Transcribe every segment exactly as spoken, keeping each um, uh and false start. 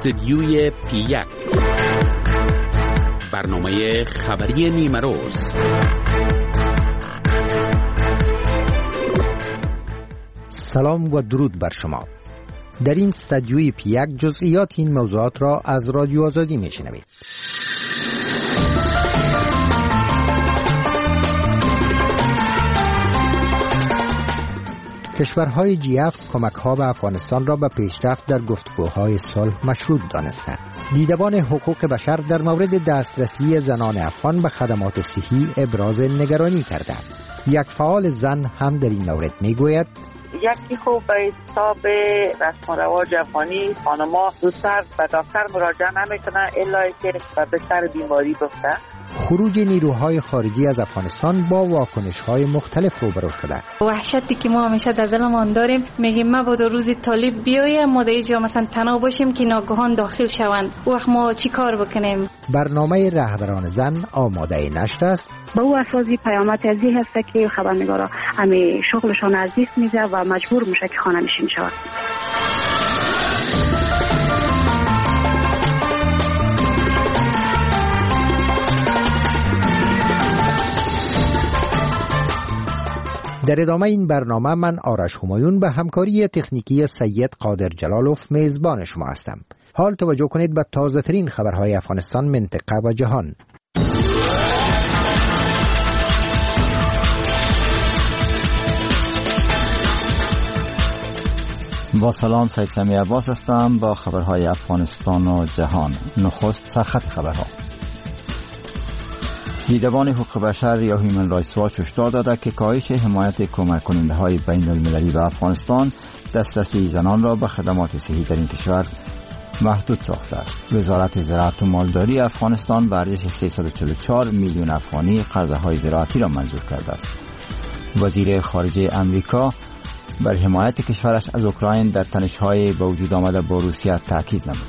استدیوی پی یک، برنامه خبری نیمه روز. سلام و درود بر شما. در این استدیوی پی یک جزئیات این موضوعات را از رادیو آزادی میشنوید. کشورهای جی هفت کمک‌ها به افغانستان را به پیشرفت در گفتگوهای صلح مشروط دانستند. دیدبان حقوق بشر در مورد دسترسی زنان افغان به خدمات صحی ابراز نگرانی کردند. یک فعال زن هم در این مورد میگوید: یکی خوب به حساب رسم و رواج افغانی خانم‌ها زودتر به دکتر مراجعه نمی‌کنن الا که به سر بیماری بفته. خروج نیروهای خارجی از افغانستان با واکنش‌های مختلف روبرو شده. وحشتی که ما همیشه در دلمان داریم، میگیم ما با روز طالب بیایم ما در اینجا مثلا تنها باشیم که ناگهان داخل شوند، وقت ما چی کار بکنیم؟ برنامه رهبران زن آماده نشر است. با او اساسی پیامت ازی هست که خبرنگارا همه شغلشان از دست میزه و مجبور میشه که خانه نشین شود. در ادامه این برنامه من آرش همایون به همکاری تکنیکی سید قادر جلالوف میزبان شما هستم. حال توجه کنید به تازه ترین خبرهای افغانستان، منطقه و جهان. با سلام، سید سمی عباس هستم با خبرهای افغانستان و جهان. نخست سرخط خبرها. دیدبان حقوق بشر یا هیومن رایتس واچ هشدار داده که کاهش حمایت کمک کننده های بین المللی به افغانستان دسترسی زنان را به خدمات صحی در این کشور محدود ساخته است. وزارت زراعت و مالداری افغانستان به ارزش سیصد و چهل و چهار میلیون افغانی قرضه های زراعتی را منظور کرده است. وزیر خارجه امریکا بر حمایت کشورش از اوکراین در تنش‌های به وجود آمده با روسیه تاکید نمود.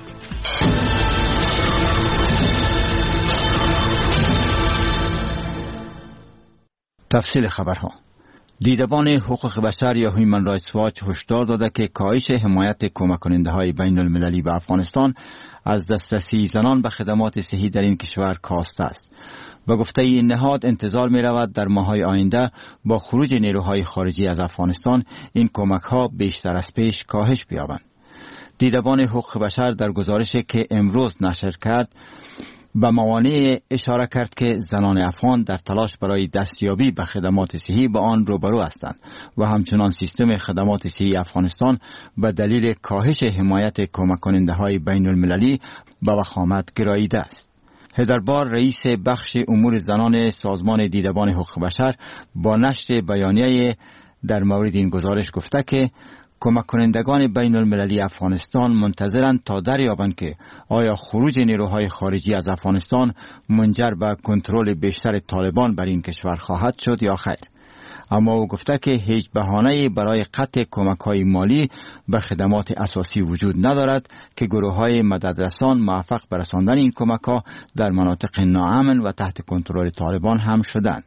تفصیل خبرها. دیدبان حقوق بشر یا هیومن رایتس واچ هشدار داده که کاهش حمایت کمک کننده های بین المللی به افغانستان از دسترسی زنان به خدمات صحی در این کشور کاسته است. به گفته این نهاد انتظار می رود در ماه‌های آینده با خروج نیروهای خارجی از افغانستان این کمک ها بیشتر از پیش کاهش بیابند. دیدبان حقوق بشر در گزارشی که امروز نشر کرد به موانع اشاره کرد که زنان افغان در تلاش برای دستیابی به خدمات صحی با آن روبرو هستند و همچنان سیستم خدمات صحی افغانستان به دلیل کاهش حمایت کمک کننده های بین المللی به وخامت گراییده است. هدربار رئیس بخش امور زنان سازمان دیدبان حقوق بشر با نشر بیانیه در مورد این گزارش گفته که کمک کنندگان بین المللی افغانستان منتظرند تا دریابند که آیا خروج نیروهای خارجی از افغانستان منجر به کنترل بیشتر طالبان بر این کشور خواهد شد یا خیر. اما او گفته که هیچ بهانه‌ای برای قطع کمک‌های مالی به خدمات اساسی وجود ندارد که گروه‌های مددرسان موفق به رساندن این کمک‌ها در مناطق ناامن و تحت کنترل طالبان هم شدند.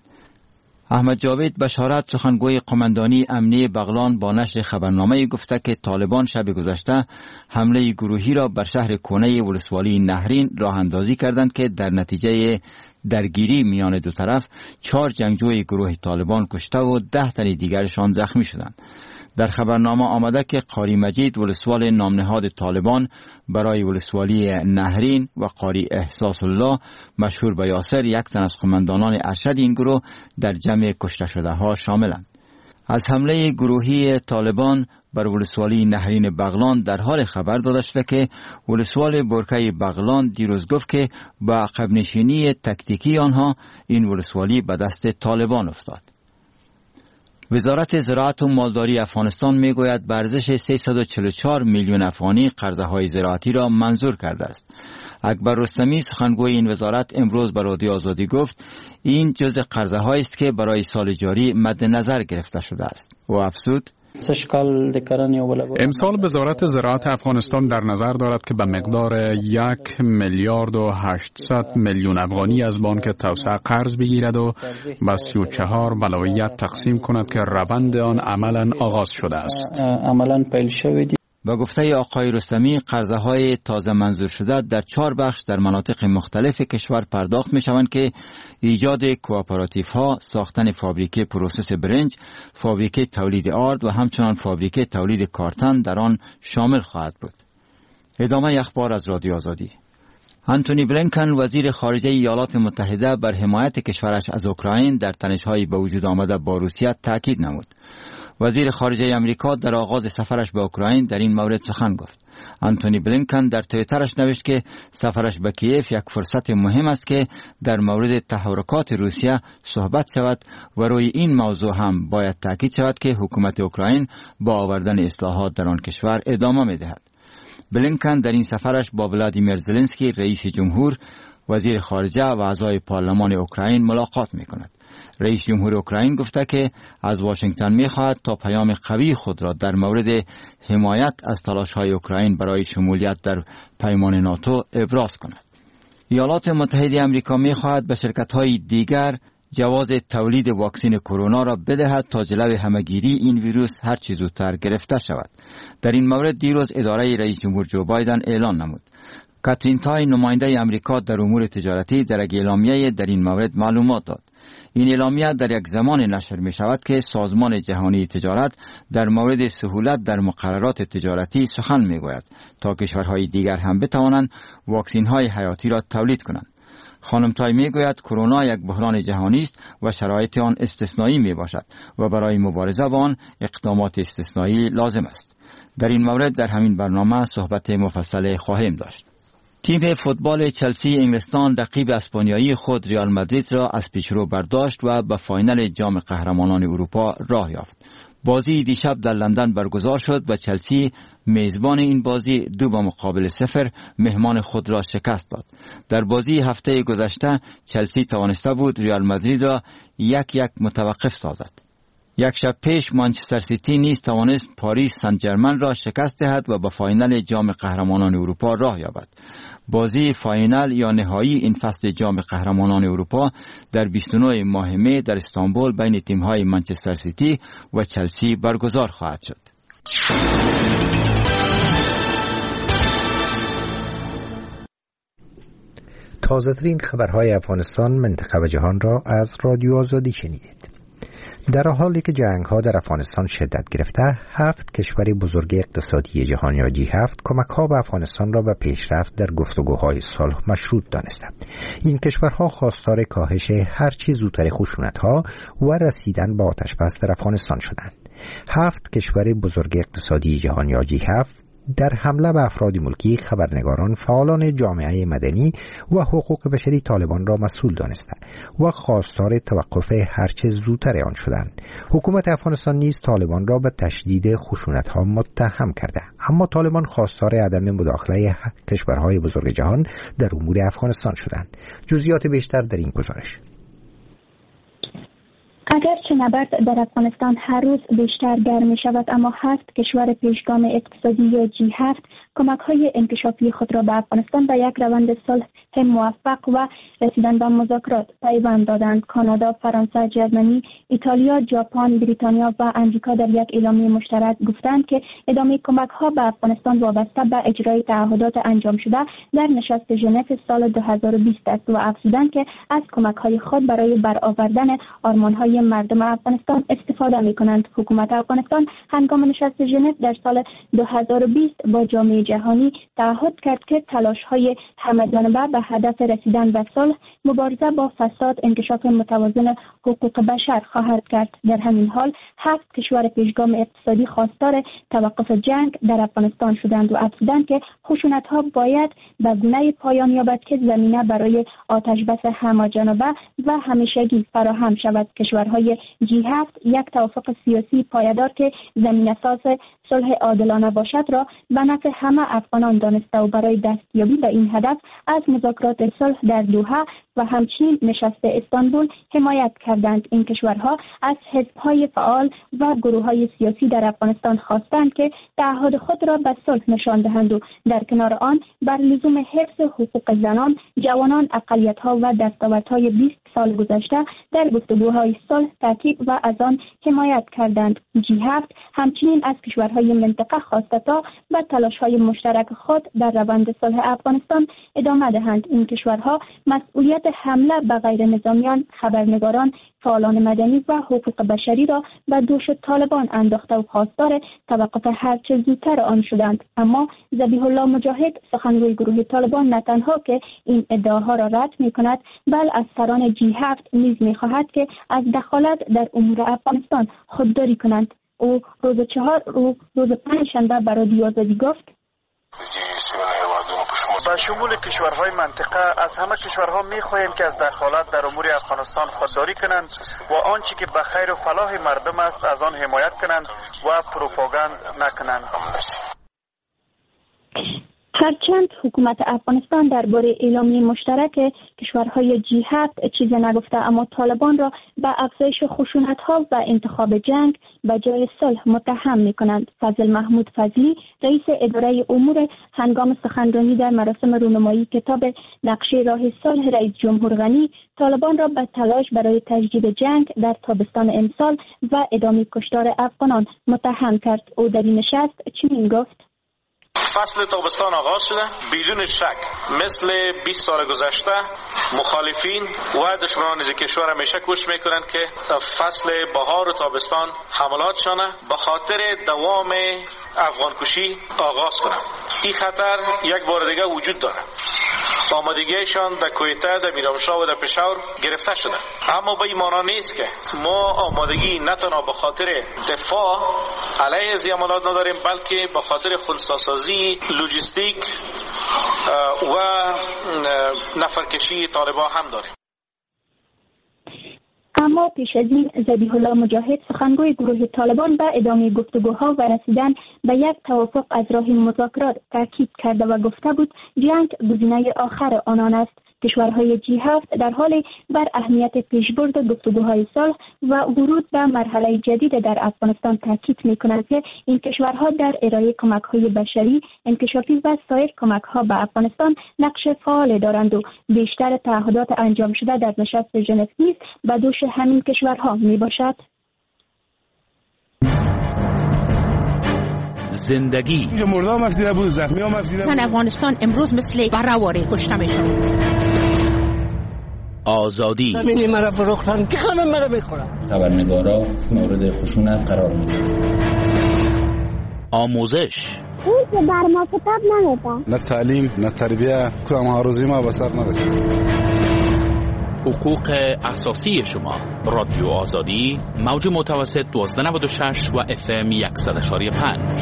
احمد جاوید بشارت سخنگوی قماندانی امنیه بغلان با نشر خبرنامه گفته که طالبان شب گذشته حمله گروهی را بر شهر کونه ولسوالی نهرین راه اندازی کردند که در نتیجه درگیری میان دو طرف چهار جنگجوی گروه طالبان کشته و ده تن دیگرشان زخمی شدند. در خبرنامه آمده که قاری مجید ولسوال نامنهاد طالبان برای ولسوالی نهرین و قاری احساس الله مشهور به یاسر یک تن از قماندانان ارشد این گروه در جمع کشته شده ها شاملند. از حمله گروهی طالبان بر ولسوالی نهرین بغلان در حال خبر داده شده که ولسوال برکه بغلان دیروز گفت که با عقب نشینی تکتیکی آنها این ولسوالی به دست طالبان افتاد. وزارت زراعت و مالداری افغانستان میگوید به ارزش سیصد و چهل و چهار میلیون افغانی قرضه های زراعتی را منظور کرده است. اکبر رستمی سخنگوی این وزارت امروز به رادیو آزادی گفت این جزء قرضه هایی است که برای سال جاری مد نظر گرفته شده است. و افزود امسال وزارت زراعت افغانستان در نظر دارد که به مقدار یک میلیارد و هشتصد میلیون افغانی از بانک توسعه قرض بگیرد و به سی و چهار ولایت تقسیم کند که روند آن عملا آغاز شده است. به گفته آقای رستمی، قرضه های تازه منظور شده در چهار بخش در مناطق مختلف کشور پرداخت می شوند که ایجاد کوآپراتیف ها، ساختن فابریکه پروسس برنج، فابریکه تولید آرد و همچنان فابریکه تولید کارتن در آن شامل خواهد بود. ادامه اخبار از رادیو آزادی. آنتونی بلینکن وزیر خارجه ایالات متحده بر حمایت کشورش از اوکراین در تنش‌های به وجود آمده با روسیه تاکید نمود. وزیر خارجه امریکا در آغاز سفرش به اوکراین در این مورد سخن گفت. آنتونی بلینکن در توییترش نوشت که سفرش به کیف یک فرصت مهم است که در مورد تحرکات روسیه صحبت شود و روی این موضوع هم باید تاکید شود که حکومت اوکراین با آوردن اصلاحات در آن کشور ادامه می‌دهد. بلینکن در این سفرش با ولادیمیر زلنسکی رئیس جمهور، وزیر خارجه و اعضای پارلمان اوکراین ملاقات می‌کند. رئیس جمهور اوکراین گفته که از واشنگتن می‌خواهد تا پیام قوی خود را در مورد حمایت از تلاش‌های اوکراین برای شمولیت در پیمان ناتو ابراز کند. ایالات متحده آمریکا می‌خواهد به شرکت‌های دیگر جواز تولید واکسن کرونا را بدهد تا جلوی همه‌گیری این ویروس هر چه زودتر گرفته شود. در این مورد دیروز اداره رئیس جمهور جو بایدن اعلان نمود. کاترین تای، نماینده آمریکا در امور تجارتی، در یک اعلامیه در این مورد معلومات داد. این اعلامیه در یک زمان نشر می شود که سازمان جهانی تجارت در مورد سهولت در مقررات تجارتی سخن می گوید تا کشورهای دیگر هم بتوانند واکسن های حیاتی را تولید کنند. خانم تای می گوید کرونا یک بحران جهانی است و شرایط آن استثنایی می باشد و برای مبارزه با آن اقدامات استثنایی لازم است. در این مورد در همین برنامه صحبت مفصل خواهیم داشت. تیم فوتبال چلسی انگلستان رقیب اسپانیایی خود ریال مادرید را از پیشرو برداشت و به فاینال جام قهرمانان اروپا راه یافت. بازی دیشب در لندن برگزار شد و چلسی میزبان این بازی دو به مقابل صفر مهمان خود را شکست داد. در بازی هفته گذشته چلسی توانسته بود ریال مادرید را یک یک متوقف سازد. یک شب پیش منچستر سیتی نیز توانست پاریس سن ژرمن را شکست دهد و به فاینال جام قهرمانان اروپا راه یابد. بازی فاینال یا نهایی این فصل جام قهرمانان اروپا در بیست و نه ماه می در استانبول بین تیم‌های منچستر سیتی و چلسی برگزار خواهد شد. تازه‌ترین خبرهای افغانستان، منطقه و جهان را از رادیو آزادی شنیدید. در حالی که جنگ‌ها در افغانستان شدت گرفته، هفت کشور بزرگ اقتصادی جهان یا جی هفت کمک‌ها به افغانستان را به پیشرفت در گفتگوهای صلح مشروط دانستند. این کشورها خواستار کاهش هر چه زودتر خشونت‌ها و رسیدن به آتش‌بس در افغانستان شدند. هفت کشور بزرگ اقتصادی جهان یا جی هفت در حمله به افراد ملکی، خبرنگاران، فعالان جامعه مدنی و حقوق بشری طالبان را مسئول دانستند و خواستار توقف هرچه زودتر آن شدند. حکومت افغانستان نیز طالبان را به تشدید خشونت‌ها متهم کرده، اما طالبان خواستار عدم مداخله کشورهای بزرگ جهان در امور افغانستان شدند. جزئیات بیشتر در این گزارش. اگرچه نبرد در افغانستان هر روز بیشتر گرم می شود، اما هفت کشور پیشگام اقتصادی یا جی هفت کمک‌های انکشافی خود را به افغانستان به یک روند صلح موفق و رسیدن به مذاکرات پیوند دادند. کانادا، فرانسه، ژرمنی، ایتالیا، ژاپن، بریتانیا و امریکا در یک اعلامیه مشترک گفتند که ادامه کمک‌ها به افغانستان وابسته به اجرای تعهدات انجام شده در نشست ژنو سال دو هزار و بیست است و افزودند که از کمک‌های خود برای برآوردن آرمان‌های مردم افغانستان استفاده می‌کنند. حکومت افغانستان هنگام نشست ژنو در سال دو هزار و بیست با جامعه جهانی تعهد کرد که تلاش‌های همه‌جانبه به هدف رسیدن به صلح، مبارزه با فساد، انکشاف متوازن حقوق بشر خواهد کرد. در همین حال هفت کشور پیشگام اقتصادی خواستار توقف جنگ در افغانستان شدند و افزودند که خشونت‌ها باید به گونه‌ای پایان یابد که زمینه برای آتش‌بس همه‌جانبه و همیشگی فراهم شود. کشورهای جی هفت یک توافق سیاسی پایدار که زمینه‌ساز صلح عادلانه باشد را به نفع همه افغانان دانسته و برای دستیابی به این هدف از مذاکرات صلح در دوحه و همچنین نشست استانبول حمایت کردند. این کشورها از حزب‌های فعال و گروه‌های سیاسی در افغانستان خواستند که تعهد خود را به صلح نشان دهند و در کنار آن بر لزوم حفظ حقوق زنان، جوانان، اقلیت‌ها و دستاوردهای بیست سال گذشته در گفتگوهای صلح تاکید و از آن حمایت کردند. جی هفت همچنین از کشورهای منطقه خواسته تا به تلاش‌های مشترک خود در روند صلح افغانستان ادامه دهند. این کشورها مسئولیت حمله به غیر نظامیان، خبرنگاران، فعالان مدنی و حقوق بشری را به دوش طالبان انداخته و خواستار توقف هرچه زودتر آن شدند. اما ذبیح الله مجاهد، سخنگوی گروه طالبان، نه تنها که این ادعاها را رد می‌کند، بل از سران جی هفت نیز می‌خواهد که از دخالت در امور افغانستان خودداری کنند. او روز چهار رو روز پنجشنبه برای رادیو آزادی گفت: با شمول کشورهای منطقه از همه کشورها می‌خواهیم که از دخالت در امور افغانستان خودداری کنند و آنچه که به خیر و فلاح مردم است از آن حمایت کنند و پروپاگاند نکنند. هرچند حکومت افغانستان درباره اعلامیه مشترک کشورهای جی هفت چیزی نگفته، اما طالبان را به افزایش خشونت‌ها و انتخاب جنگ به جای صلح متهم می‌کنند. فضل محمود فضلی، رئیس اداره امور هنگام سخنرانی در مراسم رونمایی کتاب نقشه راه صلح رئیس جمهور غنی، طالبان را به تلاش برای تجدید جنگ در تابستان امسال و ادامه کشتار افغانان متهم کرد. او در این نشست چنین گفت: فصل تابستان آغاز شده. بدون شک مثل بیست سال گذشته مخالفین و دشمنان از کشور همیشه کوشش میکنند که فصل بهار و تابستان حملاتشان به خاطر دوام افغان کشی آغاز کنند. این خطر یک بار دیگه وجود داره. آمادگیشان در کویته، در میرامشاه و در پشاور گرفته شده، اما به این معنا نیست که ما آمادگی نه تنها به خاطر دفاع علیه از حملات نداریم، بلکه به خاطر خنثی‌سازی، لوجستیک و نفرکشی طالبان هم داریم. اما پیش از این ذبیح الله مجاهد، سخنگوی گروه طالبان، به ادامه گفتگوها و رسیدن به یک توافق از راه مذاکرات تاکید کرده و گفته بود جنگ گزینه آخر آنان است. کشورهای جی هفت در حال بر اهمیت پیشبرد گفتگوهای صلح و ورود به مرحله جدید در افغانستان تاکید می‌کنند که این کشورها در ارائه کمک‌های بشری، انکشافی و سایر کمک‌ها به افغانستان نقش فعال دارند و بیشتر تعهدات انجام شده در نشست ژنو نیز به دوش همین کشورها میباشد. زندگی مردم افزیده بود، زخمی هم افزیده بود. افغانستان امروز مثل برآوری کشته میشن. آزادی همین مرا فروختن که همه مرا میخورن. خبرنگارا مورد خشونت قرار میگیرن. آموزش اون که بر ما کتاب نمیده. نه تعلیم نه تربیه، کدام آرزوی ما به سر نرسید. حقوق اساسی شما. رادیو آزادی، موج متوسط دوازده نود و شش و اف ام صد و پنج.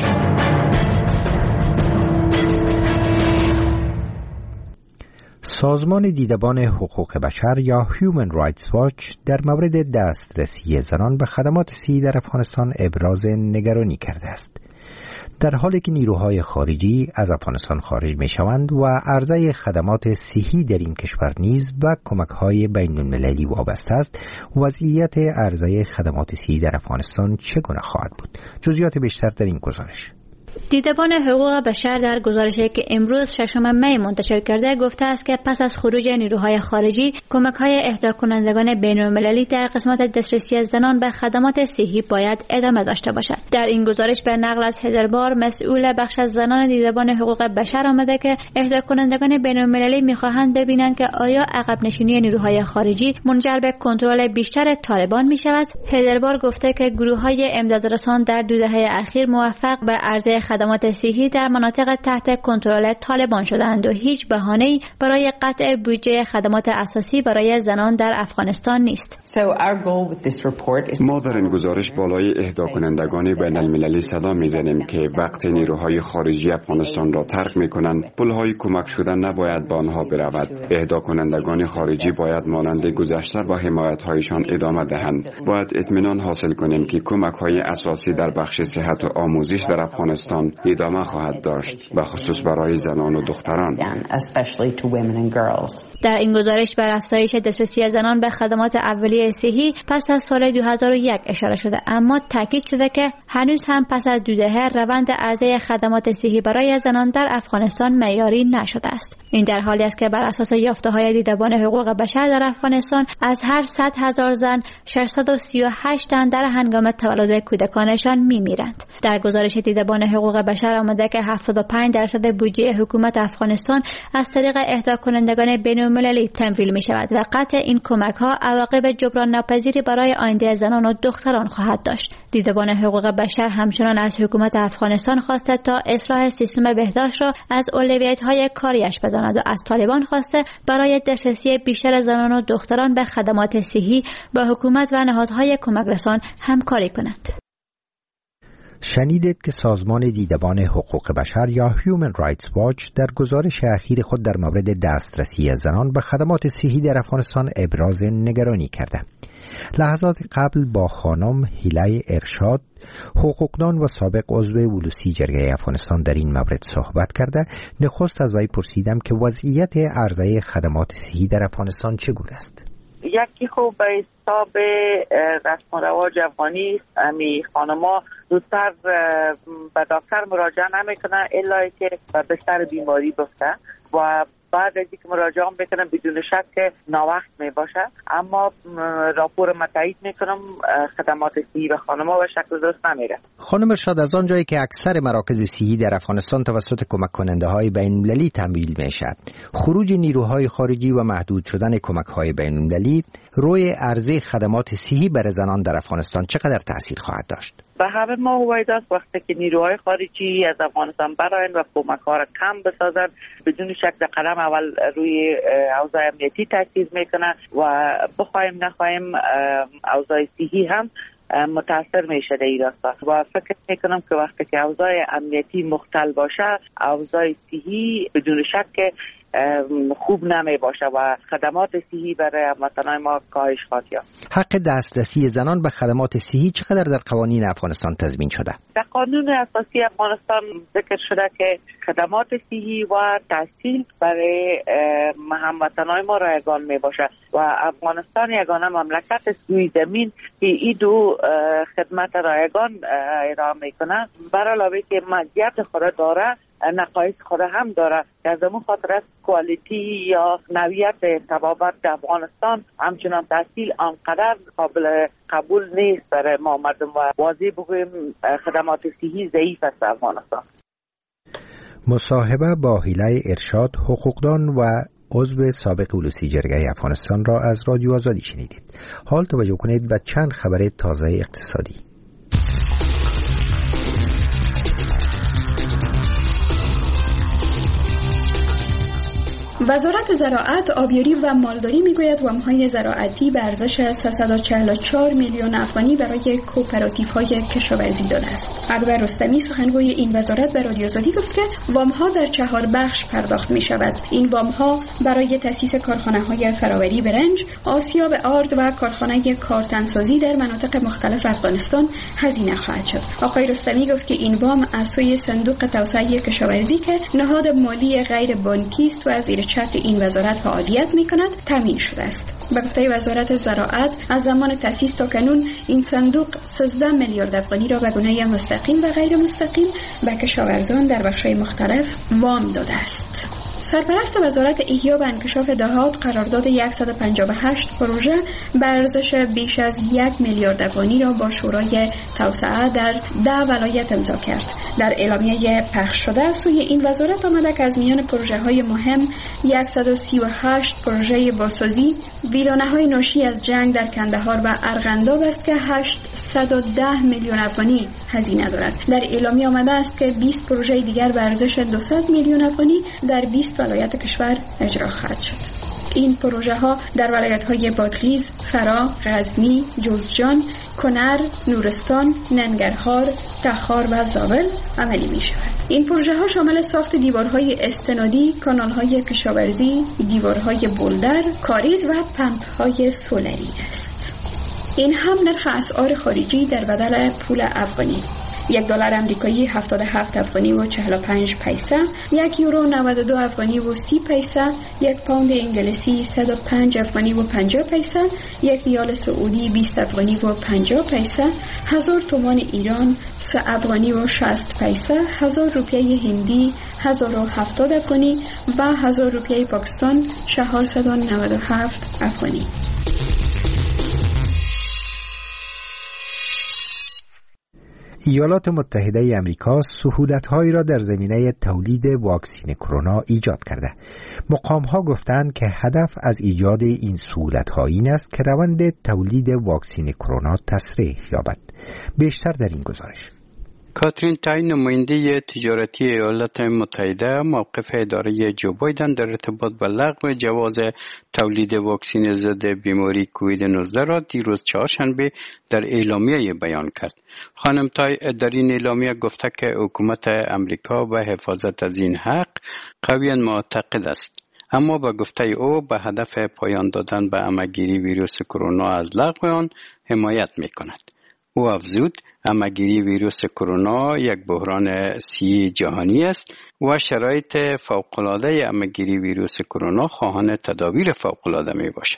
سازمان دیدبان حقوق بشر یا Human Rights Watch در مورد دسترسی زنان به خدمات صحی در افغانستان ابراز نگرانی کرده است. در حالی که نیروهای خارجی از افغانستان خارج می شوند و عرضه خدمات صحی در این کشور نیز به کمک‌های بین المللی وابسته است، وضعیت عرضه خدمات صحی در افغانستان چگونه خواهد بود؟ جزئیات بیشتر در این گزارش. دیدبان حقوق بشر در گزارشی که امروز ششم می منتشر کرده گفته است که پس از خروج نیروهای خارجی، کمک‌های اهدا کنندگان بین‌المللی در قسمت دسترسی زنان به خدمات صحی باید ادامه داشته باشد. در این گزارش به نقل از هدربار، مسئول بخش از زنان دیدبان حقوق بشر آمده که اهدا کنندگان بین‌المللی می‌خواهند ببینند که آیا عقب نشینی نیروهای خارجی منجر به کنترل بیشتر طالبان می‌شود. هدربار گفته که گروه‌های امدادرسان در دو دهه اخیر موفق به عرضه خدمات صحی در مناطق تحت کنترل طالبان شدند و هیچ بهانه‌ای برای قطع بودجه خدمات اساسی برای زنان در افغانستان نیست. ما در این گزارش بالای اهدا کنندگان بین المللی صدا میزنیم که وقت نیروهای خارجی افغانستان را ترک میکنند، پلهای کمک شدن نباید به آنها برود. اهدا کنندگان خارجی باید مانند گذشته با حمایت‌هایشان ادامه دهند. باید اطمینان حاصل کنیم که کمک‌های اساسی در بخش صحت و آموزش در افغانستان افغانستان ادامه خواهد داشت، به خصوص برای زنان و دختران. در این گزارش بر افزایش دسترسی زنان به خدمات اولیه صحی پس از سال دو هزار و یک اشاره شده، اما تاکید شده که هنوز هم پس از دو دهه روند عرضه خدمات صحی برای زنان در افغانستان معیاری نشده است. این در حالی است که بر اساس یافته‌های دیدبان حقوق بشر در افغانستان از هر صد هزار زن ششصد و سی و هشت تن در هنگام تولد کودکانشان می‌میرند. در گزارش دیدبان حقوق بشر آمده که هفتاد و پنج درصد بودجه حکومت افغانستان از طریق اهدا کنندگان بین‌المللی تمویل می‌شود و قطع این کمک‌ها عواقب جبران ناپذیری برای آینده زنان و دختران خواهد داشت. دیدبان حقوق بشر همچنان از حکومت افغانستان خواسته تا اصلاح سیستم بهداشت را از اولویت‌های کاریش بداند و از طالبان خواسته برای دسترسی بیشتر زنان و دختران به خدمات صحی با حکومت و نهادهای کمک رسان همکاری کنند. شنیدید که سازمان دیدبان حقوق بشر یا Human Rights Watch در گزارش اخیر خود در مورد دسترسی زنان به خدمات صحی در افغانستان ابراز نگرانی کرده. لحظات قبل با خانم هیلای ارشاد، حقوقدان و سابق عضو ولوسی جرگه افغانستان در این مورد صحبت کرده. نخست از وی پرسیدم که وضعیت عرضه خدمات صحی در افغانستان چگونه است؟ یکی خوب به حساب رسم و رواج افغانی امی خانما زودتر به دکتر مراجعه نمیکنن الا که به بستر بیماری بفته و بعد از اینکه مراجعه بکنم بدون شک که ناوقت می باشه، اما راپور ما تایید میکنم خدمات صحی به خانما به شکل درست نمیره. خانم ارشاد، از آنجایی که اکثر مراکز صحی در افغانستان توسط کمک کننده های بین المللی تمویل میشه، خروج نیروهای خارجی و محدود شدن کمک های بین المللی روی عرضه خدمات صحی برای زنان در افغانستان چقدر تاثیر خواهد داشت؟ به همه ما هوید است وقتی که نیروهای خارجی از افغانستان براین و کمک ها را کم بسازن، بدون شک در قدم اول روی اوضاع امنیتی تاثیر میکنه و بخوایم نخوایم اوضاع صحی هم متاثر میشه در این راستا و فکر میکنم که وقتی که اوضاع امنیتی مختل باشه، اوضاع صحی بدون شک خوب نمی باشه و خدمات صحی برای هموطنان ما کاهش خواهد یافت. حق دسترسی زنان به خدمات صحی چقدر در قوانین افغانستان تضمین شده؟ در قانون اساسی افغانستان ذکر شده که خدمات صحی و تحصیل برای هموطنان ما رایگان می باشه و افغانستان یگانه مملکت سوی زمین که این دو خدمت رایگان ارائه میکنه، برای علاوه که مزیت خود داره نقایص خود هم داره که از اون خاطر است کوالیتی یا نوعیت طبابت در افغانستان همچنان تحصیل آنقدر قابل قبول نیست برای ما مردم و واضح بگویم خدمات صحی ضعیف است در افغانستان. مصاحبه با هیلای ارشاد، حقوقدان و عضو سابق ولوسی جرگه افغانستان را از رادیو آزادی شنیدید. حال توجه کنید به چند خبر تازه اقتصادی. وزارت زراعت، آبیاری و مالداری میگوید وام‌های زراعتی به ارزش سیصد و چهل و چهار میلیون افغانی برای کوپراتیوهای کشاورزی داده است. عربه رستمی سخنگوی این وزارت به رادیو آزادی گفت که وام‌ها در چهار بخش پرداخت می‌شود. این وام‌ها برای تأسیس کارخانه‌های فراوری برنج، آسیاب آرد و کارخانه کارتن‌سازی در مناطق مختلف افغانستان هزینه خواهد شد. آقای رستمی گفت که این وام از سوی صندوق توسعه کشاورزی که نهاد مالی غیر بانکی است و از زیر چتر این وزارت فعالیت می‌کند تامین شده است. به گفته وزارت زراعت از زمان تأسیس تا کنون این صندوق سیزده میلیارد افغانی را به گونه مستقیم و غیر مستقیم به کشاورزان در بخش‌های مختلف وام داده است. سرپرست وزارت احیا و انکشاف دهات قرارداد صد و پنجاه و هشت پروژه به ارزش بیش از یک میلیارد افغانی را با شورای توسعه در ده ولایت امضا کرد. در اعلامیه پخش شده سوی این وزارت آمده که از میان پروژه‌های مهم صد و سی و هشت پروژه بازسازی ویرانه‌های ناشی از جنگ در کندهار و ارغنداب است که هشتصد و ده میلیون افغانی هزینه دارد. در اعلامیه آمده است که بیست پروژه دیگر به ارزش دویست میلیون افغانی در بیست ولایت کشور اجرا خواهد شد. این پروژه ها در ولایت های بادغیس، فرا، غزنی، جوزجان، کنر، نورستان، ننگرهار، تخار و زاول عملی می شود. این پروژه ها شامل ساخت دیوارهای استنادی، کانال های کشاورزی، دیوارهای بولدر، کاریز و پمپ های سولری است. این هم نرخ اسعار خارجی در بدل پول افغانی. یک دلار آمریکایی هفتاد و هفت افغانی و چهل و پنج پیسه، یک یورو نود و دو افغانی و سی پیسه، یک پوند انگلیسی صد و پنج افغانی و پنجاه پیسه، یک ریال سعودی بیست افغانی و پنجاه پیسه، هزار تومان ایران سه افغانی و شصت پیسه، هزار روپیه هندی هزار و هفتاد افغانی و هزار روپیه پاکستان چهارصد و نود و هفت افغانی. ایالات متحده ای آمریکا سهولت‌هایی را در زمینه تولید واکسن کرونا ایجاد کرده. مقام‌ها گفتند که هدف از ایجاد این سهولت‌ها این است که روند تولید واکسن کرونا تسریع یابد. بیشتر در این گزارش. کاترین تای، نماینده تجارتی ایالات متحده، موقف اداره جو بایدن در ارتباط با لغو جواز تولید واکسن ضد بیماری کووید نوزده را دیروز چهارشنبه در اعلامیه بیان کرد. خانم تای در این اعلامیه گفته که حکومت امریکا به حفاظت از این حق قویاً معتقد است، اما با گفته او به هدف پایان دادن به همه‌گیری ویروس کرونا از لغو آن حمایت می‌کند. او افزود همه‌گیری ویروس کرونا یک بحران صحی جهانی است و شرایط فوق‌العاده همه‌گیری ویروس کرونا خواهان تدابیر فوق‌العاده می باشد.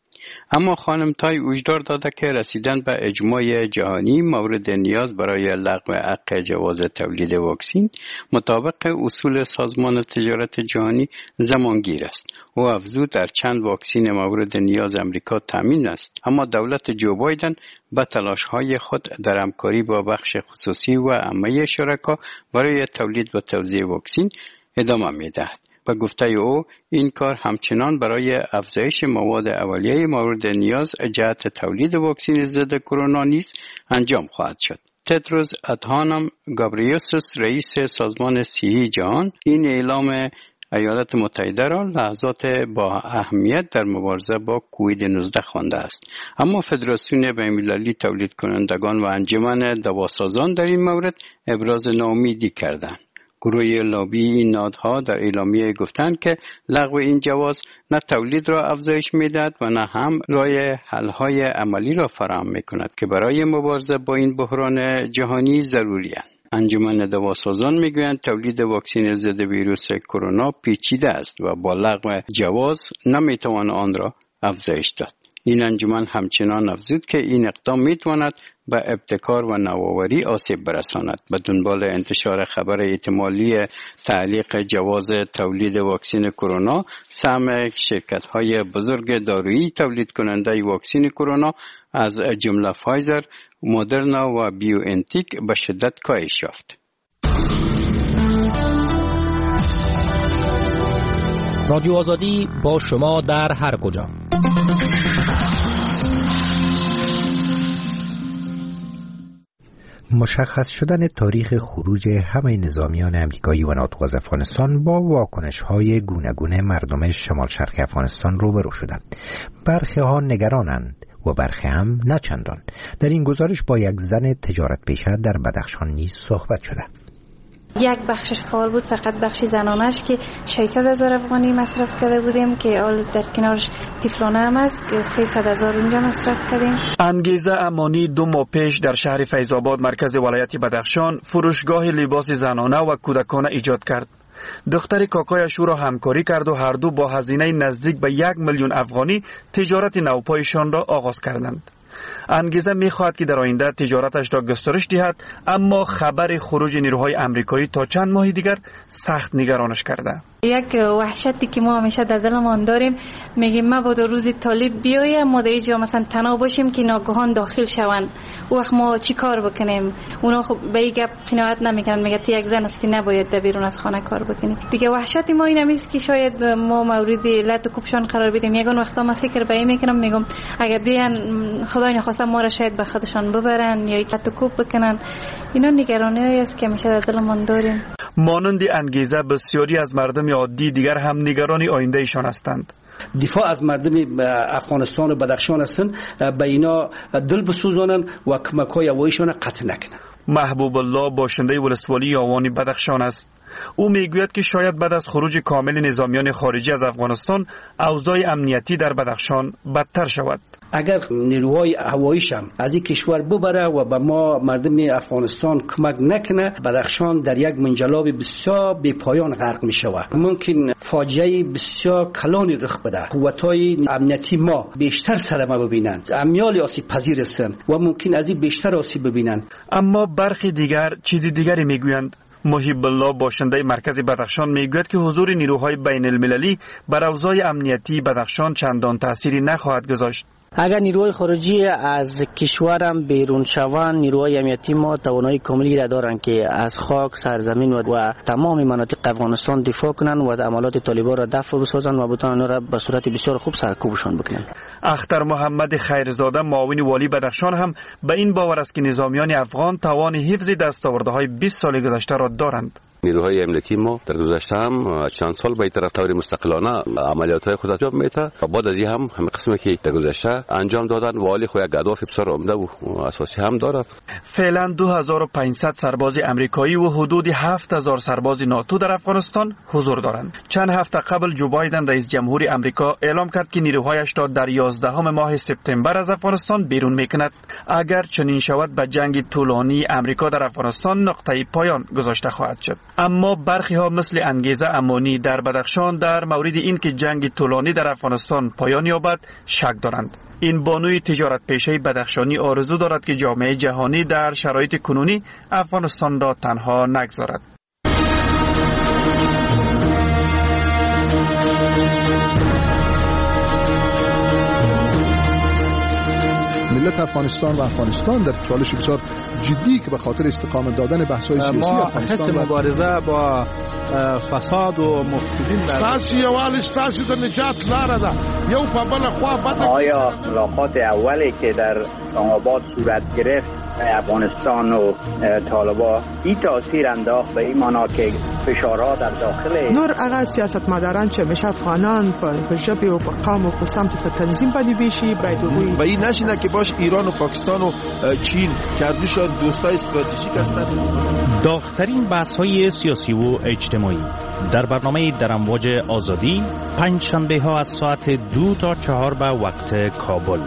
اما خانم تای هشدار داده که رسیدن به اجماع جهانی مورد نیاز برای لغو حق جواز تولید واکسن مطابق اصول سازمان تجارت جهانی زمانگیر است. او افزود در چند واکسن مورد نیاز امریکا تامین است، اما دولت جو بایدن به تلاش‌های خود در همکاری با بخش خصوصی و عامه شرکا برای تولید و توزیع واکسن ادامه می‌دهد. به گفته او این کار همچنان برای افزایش مواد اولیه مورد نیاز جهت تولید واکسن ضد کرونا نیز انجام خواهد شد. تدروس ادهانم گابریوسوس، رئیس سازمان صحی جهان، این اعلام ایالات متحده را لحظات با اهمیت در مبارزه با کووید نوزده خوانده است. اما فدراسیون بین‌المللی تولید کنندگان و انجمن دواسازان در این مورد ابراز ناامیدی کردند. گروه لابی این نهادها در اعلامیه گفتند که لغو این جواز نه تولید را افزایش می‌دهد و نه هم راه حل‌های عملی را فراهم می‌کند که برای مبارزه با این بحران جهانی ضروری است. انجمن دواسازان میگویند تولید واکسن ضد ویروس کرونا پیچیده است و با لغو جواز نمیتوان آن را افزایش داد. این انجمن همچنان افزود که این اقدام میتواند به ابتکار و نوآوری آسیب برساند. به دنبال انتشار خبر احتمالی تعلیق جواز تولید واکسن کرونا، سهم شرکت‌های بزرگ دارویی تولید کننده واکسن کرونا از جمله فایزر، مدرنا و بیو انتیک به شدت کاهش یافت. رادیو آزادی با شما در هر کجا. مشخص شدن تاریخ خروج همه نظامیان امریکایی و ناتو از افغانستان با واکنش‌های گوناگون مردم شمال شرق افغانستان روبرو شدند. برخی ها نگرانند و برخی هم نه چندان. در این گزارش با یک زن تجارت پیشه در بدخشان نیز صحبت شده. یک بخشش فعال بود، فقط بخش زنانش که ششصد هزار افغانی مصرف کرده بودیم که آل در کنارش طفلانه هم است که سیصد هزار اونجا مصرف کردیم. انگیزه امانی دو ماه پیش در شهر فیض‌آباد مرکز ولایت بدخشان فروشگاه لباس زنانه و کودکانه ایجاد کرد. دختر کاکایش او را همکاری کرد و هر دو با هزینه نزدیک به یک میلیون افغانی تجارت نوپایشان را آغاز کردند. انگیزه می‌خواهد که در آینده تجارتش را گسترش دهد، اما خبر خروج نیروهای آمریکایی تا چند ماه دیگر سخت نگرانش کرده. یک وحشتی که ما همیشه در دلمان داریم، میگیم مبادا روزی طالب بیایه ما در اینجا مثلا تنها باشیم که ناگهان داخل شوند، وقت ما چی کار بکنیم؟ اونا خب به این گپ قناعت نمیکنن، میگه تو یک زن هستی نباید در بیرون از خانه کار بکنی. دیگه وحشتی ما این است که شاید ما مورد لط و کوبشان قرار بدیم. یگان وقتا من فکر به این میکنم، میگم اگه بیان خدای نخواسته ما را شاید به خودشان ببرن یا لط و کوب بکنن. اینا نگرانی است که همیشه در دلمان داریم. مانند انگیزه بسیاری از مردم عادی دیگر هم نگران آینده ایشان هستند. دفاع از مردم افغانستان و بدخشان هستند، به اینا دل بسوزانند و کمک‌های اولیشان قطع نکنند. محبوب الله باشنده ولسوالی آوانی بدخشان است. او میگوید که شاید بعد از خروج کامل نظامیان خارجی از افغانستان اوضاع امنیتی در بدخشان بدتر شود. اگر نیروهای هواییش هم از این کشور ببره و به ما مردم افغانستان کمک نکنه، بدخشان در یک منجلاب بسیار بی پایان غرق می شود. ممکن فاجعه بسیار کلانی رخ بده، قوتهای امنیتی ما بیشتر صدمه ببینند، امیال آسیب پذیر هستند و ممکن از این بیشتر آسیب ببینند. اما برخی دیگر چیز دیگری میگویند. محب الله باشنده مرکز بدخشان میگوید که حضور نیروهای بین المللی بر اوضاع امنیتی بدخشان چندان تأثیری نخواهد گذاشت. اگر نیروهای خارجی از کشورم بیرون شوند، نیروهای امنیتی ما توانایی کاملی را دارند که از خاک، سرزمین و تمام مناطق افغانستان دفاع کنند و عملات طالبان را دفع بسازند و بتوانند را به صورت بسیار خوب سرکوبشان بکنند. اختر محمد خیرزاده معاون والی بدخشان هم به این باور است که نظامیان افغان توان حفظ دستاوردهای بیست سال گذشته را دارند. نیروهای امنیتی ما در گذشته هم چند سال به طرف طور مستقلانه عملیات‌های خود انجام می‌داد و بعد از این هم همه قسمی که در گذشته انجام دادن والی خو یک هدف بسیار عمده و اساسی هم دارد. فعلا دو هزار و پانصد سرباز آمریکایی و حدود هفت هزار سرباز ناتو در افغانستان حضور دارند. چند هفته قبل جو بایدن رئیس جمهور آمریکا اعلام کرد که نیروهایش را در یازدهم ماه سپتامبر از افغانستان بیرون می‌کند. اگر چنین شود به جنگ طولانی آمریکا در افغانستان نقطه پایان گذاشته خواهد شد. اما برخی ها مثل انگیزه امانی در بدخشان در مورد این که جنگ طولانی در افغانستان پایان یابد شک دارند. این بانوی تجارت پیشه بدخشانی آرزو دارد که جامعه جهانی در شرایط کنونی افغانستان را تنها نگذارد. ملت افغانستان و افغانستان در چالش بسیار جدی که به خاطر استقامت دادن بحث‌های سیاسی افغانستان ما مبارزه با فساد و مفسدین ستاسو یوال ستاسو د نجات لاره ده. یو په بل خوا بده. آیا ملاقات اولی که در آباد صورت گرفت افغانستان و طالبان این تاثیر انداخت به این معنا که فشارها در داخل نور هغه سیاستمداران چې همیشه افغانان په ژبې او په قوم او په سمت په تنظیم باندې بیشي باید وګوري و این نشینه که باش ایران و پاکستان و چین کردوشان دوستای استراتژیک هستند. داغ‌ترین بحث‌های سیاسی و اجتماعی در برنامه در امواج آزادی پنج شنبه ها از ساعت دو تا چهار به وقت کابل.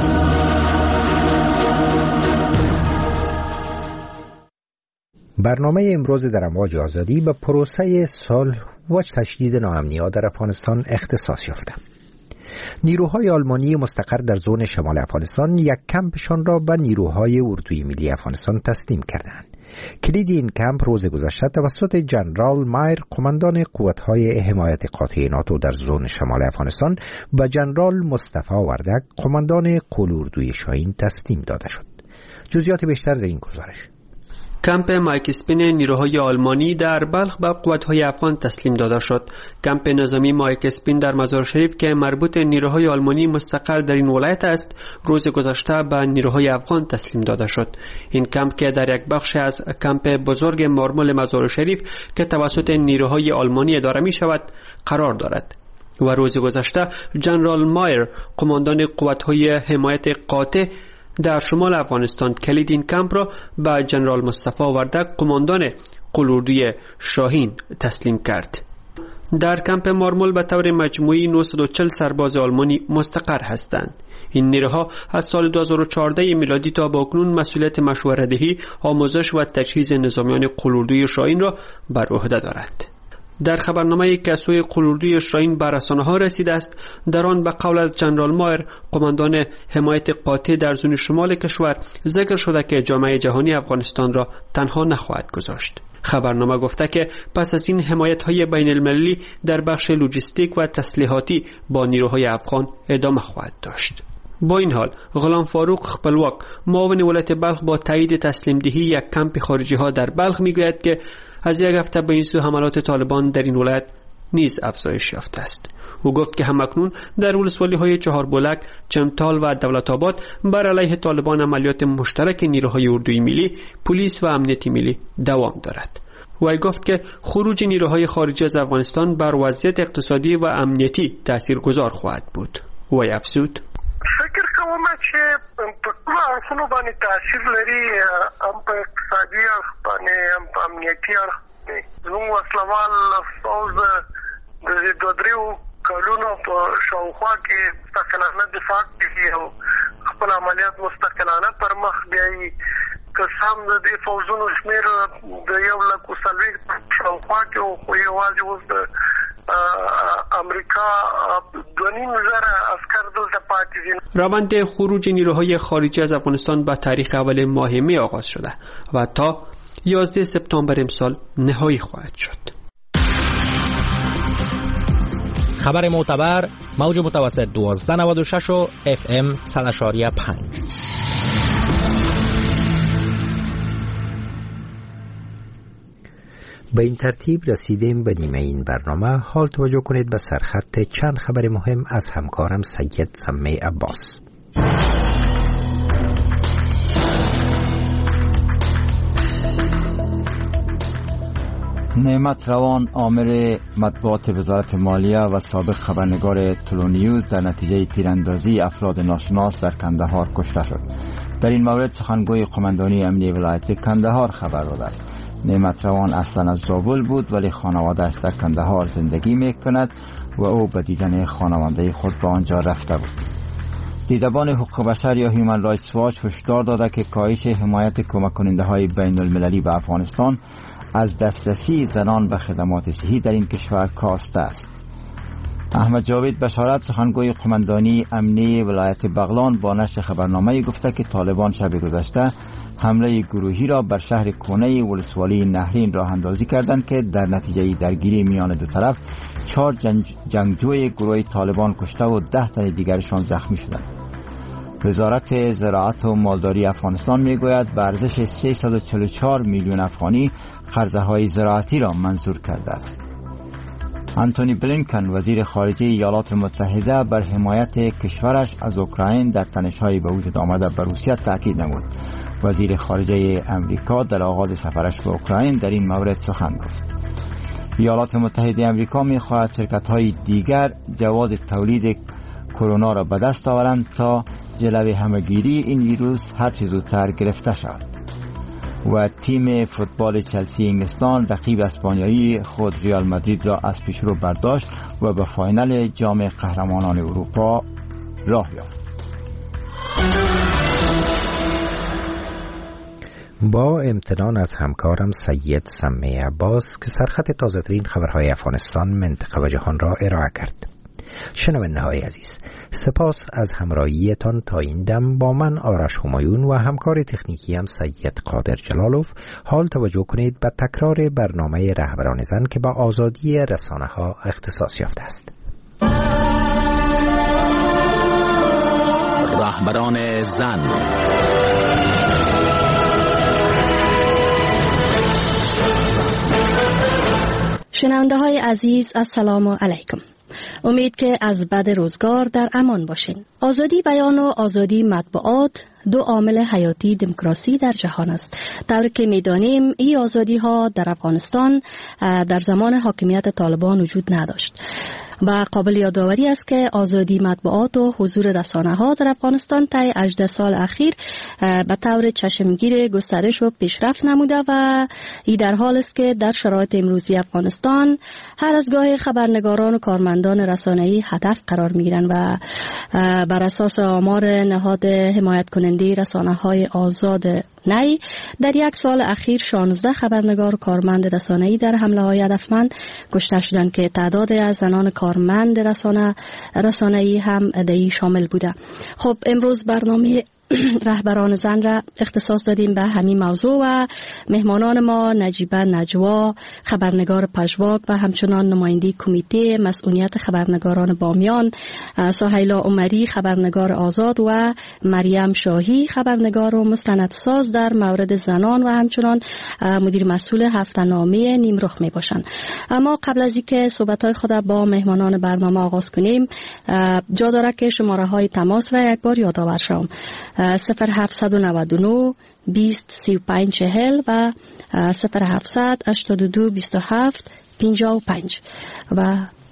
برنامه امروز در امواج آزادی به پروسه صلح و تشدید ناامنی‌ها در افغانستان اختصاص یافته. نیروهای آلمانی مستقر در زون شمال افغانستان یک کمپشان را به نیروهای اردوی ملی افغانستان تسلیم کردند. کلید این کمپ روز گذشته توسط جنرال مایر قماندان قوت‌های حمایت قاطع ناتو در زون شمال افغانستان و جنرال مصطفی وردک قماندان قول اردوی شاهین تسلیم داده شد. جزئیات بیشتر در این گزارش. کمپ مایک اسپین نیروهای آلمانی در بلخ به قوت‌های افغان تسلیم داده شد. کمپ نظامی مایک اسپین در مزار شریف که مربوط نیروهای آلمانی مستقر در این ولایت است، روز گذشته به نیروهای افغان تسلیم داده شد. این کمپ که در یک بخش از کمپ بزرگ مارمول مزار شریف که توسط نیروهای آلمانی اداره می شود قرار دارد. و روز گذشته جنرال مایر قماندان قوت‌های حمایت قاطع در شمال افغانستان کلید این کمپ را به جنرال مصطفی وردک قماندان قول اردوی شاهین تسلیم کرد. در کمپ مارمول به طور مجموعی نهصد و چهل سرباز آلمانی مستقر هستند. این نیروها از سال دو هزار و چهارده میلادی تا به اکنون مسئولیت مشوره‌دهی، آموزش و تجهیز نظامیان قول اردوی شاهین را بر عهده دارد. در خبرنامه‌ای که از سوی قول اردوی شاهین به رسانه‌ها رسیده است، در آن به قول از جنرال مایر قماندان حمایت قاطع در زون شمال کشور ذکر شده که جامعه جهانی افغانستان را تنها نخواهد گذاشت. خبرنامه گفته که پس از این حمایت‌های بین المللی در بخش لوجستیک و تسلیحاتی با نیروهای افغان ادامه خواهد داشت. با این حال غلام فاروق خپلواک معاون ولایت بلخ با تایید تسلیم دهی یک کمپ خارجی ها در بلخ میگوید که از یک هفته به این سو حملات طالبان در این ولایت نیز افزایش یافته است. او گفت که همکنون در ولسوالی های چهار بولک، چمتال و دولت آباد بر علیه طالبان عملیات مشترک نیروهای اردوی ملی، پلیس و امنیتی ملی دوام دارد. وی گفت که خروج نیروهای خارجی از افغانستان بر وضعیت اقتصادی و امنیتی تاثیرگذار خواهد بود. وی افزود: فکر کوم ومه چې په ټولو اړخونو باندې تاثیر لري، هم په اقتصادي اړخ باندې هم په امنیتي اړخ باندې. زموږ وسلوال پوځ د دوه دریو کلونو په شاوخوا کې مستقلانه دفاع کوي او خپل عملیات مستقلانه پر مخ بیایي. که سم د دې فوزونو شمېر د یو لک و څلوېښت شاوخوا کې و، خو یوازې اوس د امریکا دو نیم زره عسکر دلته پاتې دي. روند خروج نیروهای خارجی از افغانستان به تاریخ اول ماه می آغاز شده و تا یازده سپتامبر امسال نهایی خواهد شد. خبر معتبر موج متوسط دوازده نود و شش و اف ام صد و پنج. به این ترتیب رسیدیم به نیمه این برنامه. حال توجه کنید به سرخط چند خبر مهم از همکارم سید سمی عباس. نعمت روان آمر مطبوعات وزارت مالیه و سابق خبرنگار تلونیوز در نتیجه تیراندازی افراد ناشناس در کندهار کشته شد. در این مورد سخنگوی قماندانی امنیه ولایت کندهار خبر داده است. نعمت روان اصلا از زابل بود ولی خانواده‌اش در کندهار زندگی می‌کند و او به دیدن خانواده خود به آنجا رفته بود. دیدبان حقوق بشر یا هیومن رایتس واچ هشدار داده که کاهش حمایت کمک کننده‌های بین المللی به افغانستان از دسترسی زنان به خدمات صحی در این کشور کاسته است. احمد جاوید بشارت سخنگوی قماندانی امنیه ولایت بغلان با نشر خبرنامه گفته که طالبان شب گذشته حمله گروهی را بر شهر کونه ولسوالی نهرین راه اندازی کردند که در نتیجه درگیری میان دو طرف چهار جنگ جنگجوی گروه طالبان کشته و ده تن دیگرشان زخمی شدند. وزارت زراعت و مالداری افغانستان میگوید به ارزش سیصد و چهل و چهار میلیون افغانی قرضه های زراعتی را منظور کرده است. آنتونی بلینکن وزیر خارجه ایالات متحده بر حمایت کشورش از اوکراین در تنش‌های به وجود آمده به روسیه تاکید نمود. وزیر خارجه امریکا در آغاز سفرش به اوکراین در این مورد سخن گفت. ایالات متحده امریکا می‌خواهد شرکت‌های دیگر جواز تولید کرونا را به دست آورند تا جلوی همه‌گیری این ویروس هر چه زودتر گرفته شود. و تیم فوتبال چلسی انگلستان رقیب اسپانیایی خود ریال مادرید را از پیشرو برداشت و به فاینال جام قهرمانان اروپا راه یافت. با امتنان از همکارم سید سمی عباس که سرخط تازه‌ترین خبرهای افغانستان، منطقه و جهان را ارائه کرد. شنونده های عزیز، سپاس از همراهیتان تا این دم. با من آرش همایون و همکار تکنیکی هم سید قادر جلالوف. حال توجه کنید به تکرار برنامه رهبران زن که با آزادی رسانه ها اختصاص یافته است. رهبران زن. شنونده های عزیز، السلام علیکم. امید که از بد روزگار در امان باشین. آزادی بیان و آزادی مطبوعات دو عامل حیاتی دموکراسی در جهان است. طور که می‌دانیم این آزادی ها در افغانستان در زمان حاکمیت طالبان وجود نداشت. و قابل یادآوری است که آزادی مطبوعات و حضور رسانه ها در افغانستان طی هجده سال اخیر به طور چشمگیر گسترش و پیشرفت نموده و این در حال است که در شرایط امروزی افغانستان هر از گاه خبرنگاران و کارمندان رسانه‌ای هدف قرار می‌گیرند و بر اساس آمار نهاد حمایت کننده رسانه‌های آزاد نی در یک سال اخیر شانزده خبرنگار و کارمند رسانه‌ای در حمله‌های هدفمند کشته شدند که تعداد از زنان کارمند رسانه رسانه‌ای هم دهی شامل بوده. خب امروز برنامه رهبران زن را اختصاص دادیم به همین موضوع و مهمانان ما نجیبه نجوا، خبرنگار پژواک و همچنان نماینده کمیته مسئولیت خبرنگاران بامیان، سهیلا عمری خبرنگار آزاد و مریم شاهی خبرنگار و مستندساز در مورد زنان و همچنان مدیر مسئول هفته‌نامه نیمرخ می باشند. اما قبل از اینکه صحبت‌های خود با مهمانان برنامه آغاز کنیم، جا داره که شماره های تماس را یک بار یادآور شوم: صفر هفتصد و نود و نه بیست سی و پنج چهل و صفر هفتصد هشتاد و دو بیست و هفت پنجاه و پنج. و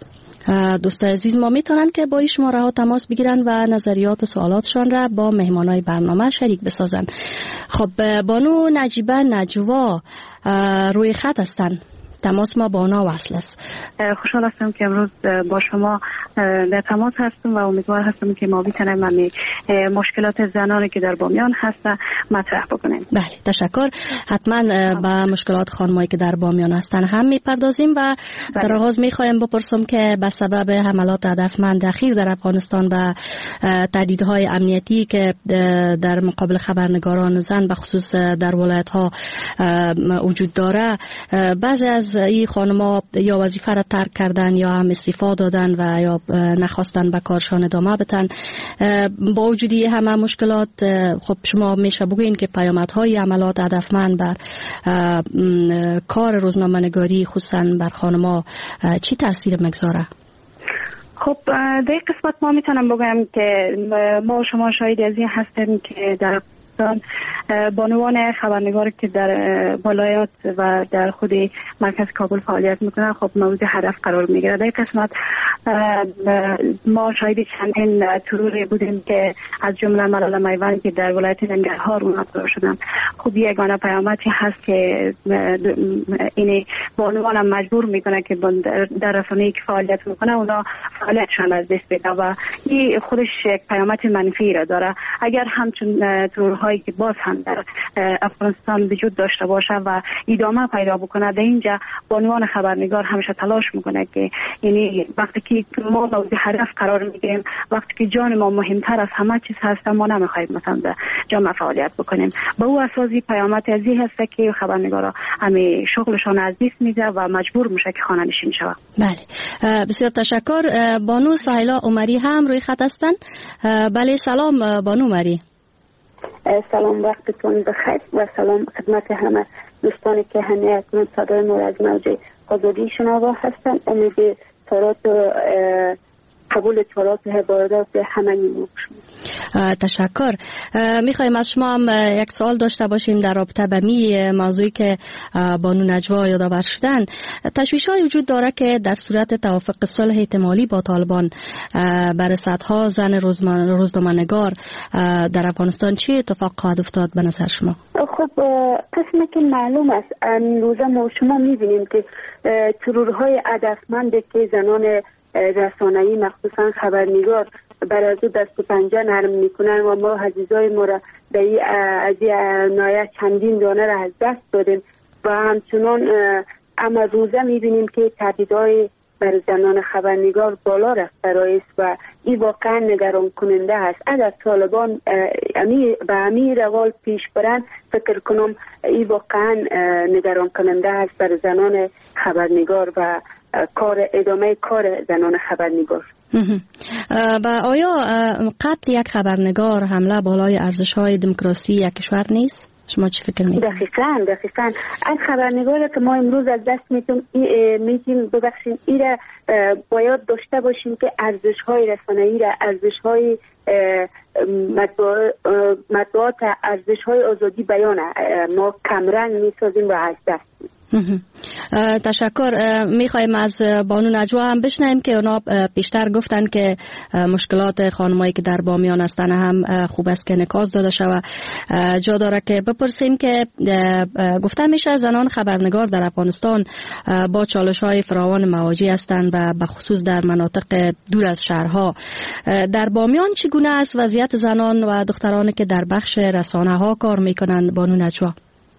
دوست عزیز ما میتونن که با این شماره ها تماس بگیرن و نظریات و سوالاتشان را با مهمانای برنامه شریک بسازن. خب بانو نجیبه نجوا روی خط هستن، تماس ما با اونا وصل است. خوشحال هستم که امروز با شما در تماس هستم و امیدوار هستم که ما بتونیم همین مشکلات زنانی که در بامیان هست مطرح بکنیم. بله تشکر. حتما به مشکلات خانمایی که در بامیان هستن هم میپردازیم و در آغاز میخوایم بپرسم که به سبب حملات هدفمند اخیر در افغانستان و تهدیدهای امنیتی که در مقابل خبرنگاران زن به خصوص در ولایت ها وجود داره، بعضی از این خانم‌ها یا وظیفه را ترک کردن یا هم استعفا دادن و یا نخواستن به کارشان ادامه بدن. با وجود همه مشکلات خب شما میشه بگوین که پیامدهای عملات هدفمند بر کار روزنامه‌نگاری خصوصا بر خانم‌ها چی تاثیر میگذاره؟ خب در این قسمت ما میتونم بگم که ما شما شاهد از این هستیم که در بانوان خبرنگار که در ولایات و در خود مرکز کابل فعالیت میکنن خب مورد هدف قرار میگیره. در قسمت ما شاهد چندین تروری بودیم که از جمله ملال میوان که در ولایت ننگرهار منعکس شدن. خب یگانه پیامدی هست که این بانوان هم مجبور میکنه که در رسانه‌ای که فعالیت میکنه اونا فعالیتشان از دست بده و این خودش یک پیامد منفی را داره. اگر همچون ترورهایی که باز هم در افغانستان وجود داشته باشه و ادامه پیدا بکنه، در اینجا بانوان خبرنگار همیشه تلاش میکنه که یعنی وقتی که ما مورد هدف قرار میگیریم، وقتی که جان ما مهمتر از همه چیز هست، ما نمیخوایم مثلا در جامعه فعالیت بکنیم. به او اساسی پیامد ازی هست که خبرنگارا همه شغلشان از دست میده و مجبور میشه که خانه نشین شود. بله بسیار تشکر. بانو سهیلا عمری هم روی خط هستن. بله سلام بانو عمری. سلام وقتتون بخیر و سلام خدمت همه دوستانی که همه اکنون صدای ما از موج آزادی شنوا هستن. امید سوالات قبول سوالات عبارات همه نیمون. تشکر. میخوایم از شما هم یک سوال داشته باشیم در رابطه به می موضوعی که بانو نجوا یادآور شدن. تشویش های وجود داره که در صورت توافق صلح احتمالی با طالبان بر صدها زن روزنامه‌نگار در افغانستان چه اتفاق خواهد افتاد به نظر شما؟ خب قسمی که معلوم است امروزه ما شما میبینیم که ترورهای هدفمند که زنان رسانه‌ای مخصوصا خبرنگار بر از دست و پنجه نرم میکنن و ما عزیزای ما را در این از نایه چندین دانه را از دست دادیم و همچنان اما روزه میبینیم که تهدیدهای بر زنان خبرنگار بالا رفته است و این واقعا نگران کننده است. اگر طالبان به همین روال پیش برند فکر کنم این واقعا نگران کننده است بر زنان خبرنگار و کار ادامه کار زنان خبرنگار. و آیا قتل یک خبرنگار حمله بالای ارزش‌های دموکراسی یک کشور نیست؟ شما چی فکر می‌کنید؟ دقیقاً دقیقاً از خبرنگار که ما امروز از دست میتیم میتیم ببخشید این باید داشته باشیم که ارزش‌های رسانه‌ای را ارزش‌های مطبوعات مطبوعات ارزش‌های آزادی بیان ما کمرنگ میسازیم و از دست میدیم. تشکر. میخوایم از بانو نجوا هم بشنویم که اونا پیشتر گفتن که مشکلات خانمایی که در بامیان هستن هم خوب است که نکاز داده شود. جا داره که بپرسیم که گفته میشه زنان خبرنگار در افغانستان با چالش های فراوان مواجه هستند و به خصوص در مناطق دور از شهرها. در بامیان چگونه است وضعیت زنان و دخترانی که در بخش رسانه ها کار میکنند بانو نجوا؟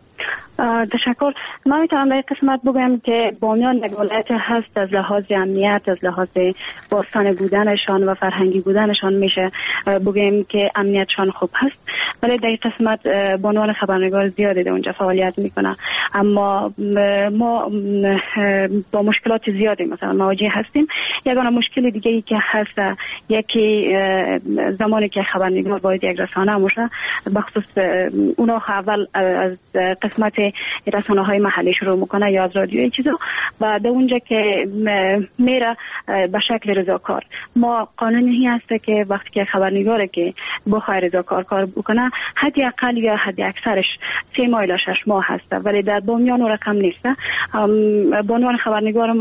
تشکر. من میتونم در قسمت بگم که بامیان یک ولایت هست از لحاظ امنیت، از لحاظ باستان بودنشان و فرهنگی بودنشان میشه بگیم که امنیتشان خوب هست، ولی در قسمت بانوان خبرنگار زیاده در اونجا فعالیت میکنن، اما ما با مشکلات زیادی مثلا مواجه هستیم. یگانه مشکل دیگه ای که هست یکی زمانی که خبرنگار باید یک رسانه باشه، بخصوص اونا اول از قسمت رسانه های محلی شروع میکنه یا از رادیو چیزا و در اونجا که میره به شکل رضاکار. ما قانونی هسته که وقتی که خبرنگاره که بخواه رضاکار کار بکنه حدی اقل یا حدی اکثرش سه ماه الی شش ماه هسته، ولی در بامیان رقم نیسته. بانوان خبرنگار ما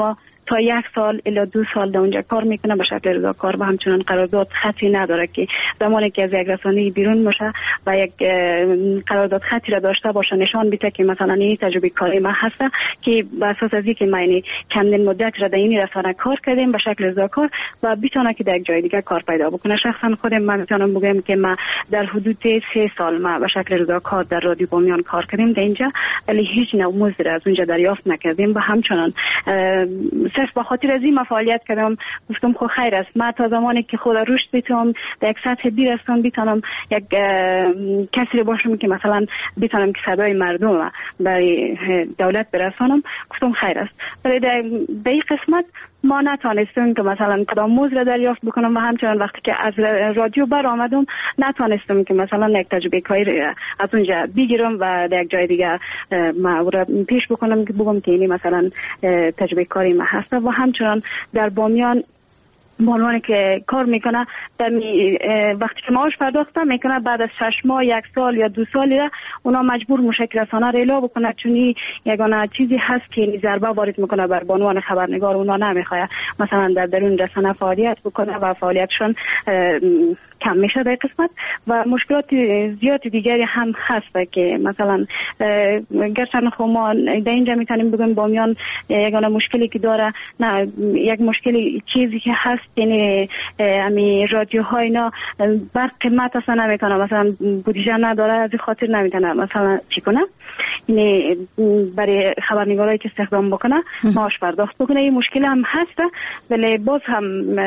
تا یک سال الی دو سال در اونجا کار میکنه به شکل رضاکار و همچنان قرارداد خطی نداره که زمانی که از یک رسانه بیرون باشه و یک قرارداد خطی را داشته باشه نشان بده که مثلا این تجربه کاری ما هست که بر اساس از اینکه من چندین مدت را در این رسانه کار کردیم به شکل رضاکار و بتونه که در یک جای دیگه کار پیدا بکنه. شخصا خودم من میتونم بگم که ما در حدود سه سال ما به شکل رضاکار در رادیو بامیان کار کردیم در اینجا، ولی هیچ نوع مزد از اونجا دریافت نکردیم و همچنان صرف با خاطر از این فعالیت کردم. گفتم خب خیر است، ما تا زمانی که خود رشد بتونم در یک سطح برسم بتونم یک کسی باشم که مثلا بتونم که صدای مردم برای دولت برسانم، گفتم خیر است. ولی در این قسمت ما نتونستیم که مثلا کدام موز را دریافت بکنم و همچنان وقتی که از رادیو بر آمدم نتونستم که مثلا یک تجربه کاری از اونجا بگیرم و در یک جای دیگه ما را پیش بکنم که بگم که اینی مثلا تجربه کاری ما هست. و همچنان در بامیان بانوانی که کار میکنه در وقتی که معاش پرداخت میکنه بعد از شش ماه یک سال یا دو سالی را اونا مجبور میشه که رسانه را اعلام بکنه، چون این یگانه چیزی هست که ضربه وارد میکنه بر بانوان خبرنگار. اونا نمیخواد مثلا در درون رسانه فعالیت بکنه و فعالیتشون کم میشه در قسمت. و مشکلات زیاد دیگری هم هست که مثلا گرچه خب ما در اینجا میتونیم بگیم بامیان یگانه مشکلی که داره نه یک مشکلی چیزی که هست یعنی امی رادیوهای اینا بر قیمت اصلا نمیکنه، مثلا بودجه نداره، از این خاطر نمیتونه مثلا چی کنه، یعنی برای خبرنگارایی که استخدام بکنه معاش پرداخت بکنه. این مشکل هم هست ولی باز هم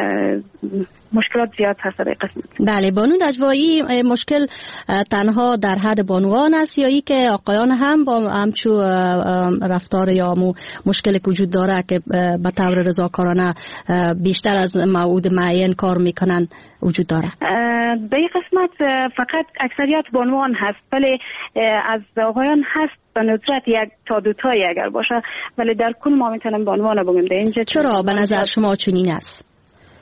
مشکلات زیاد هست در قسمت. بله بانو نجوایی، مشکل تنها در حد بانوان است یا ای که آقایان هم با همچو رفتار یا مو مشکل که وجود داره که به طور رضاکارانه بیشتر از موعود معین کار میکنن وجود داره؟ به این قسمت فقط اکثریت بانوان هست، ولی از آقایان هست به ندرت یک تا دو تایی اگر باشه، ولی در کل ما میتونم بانوان بگم در اینجا. چرا به نظر شما چنین است؟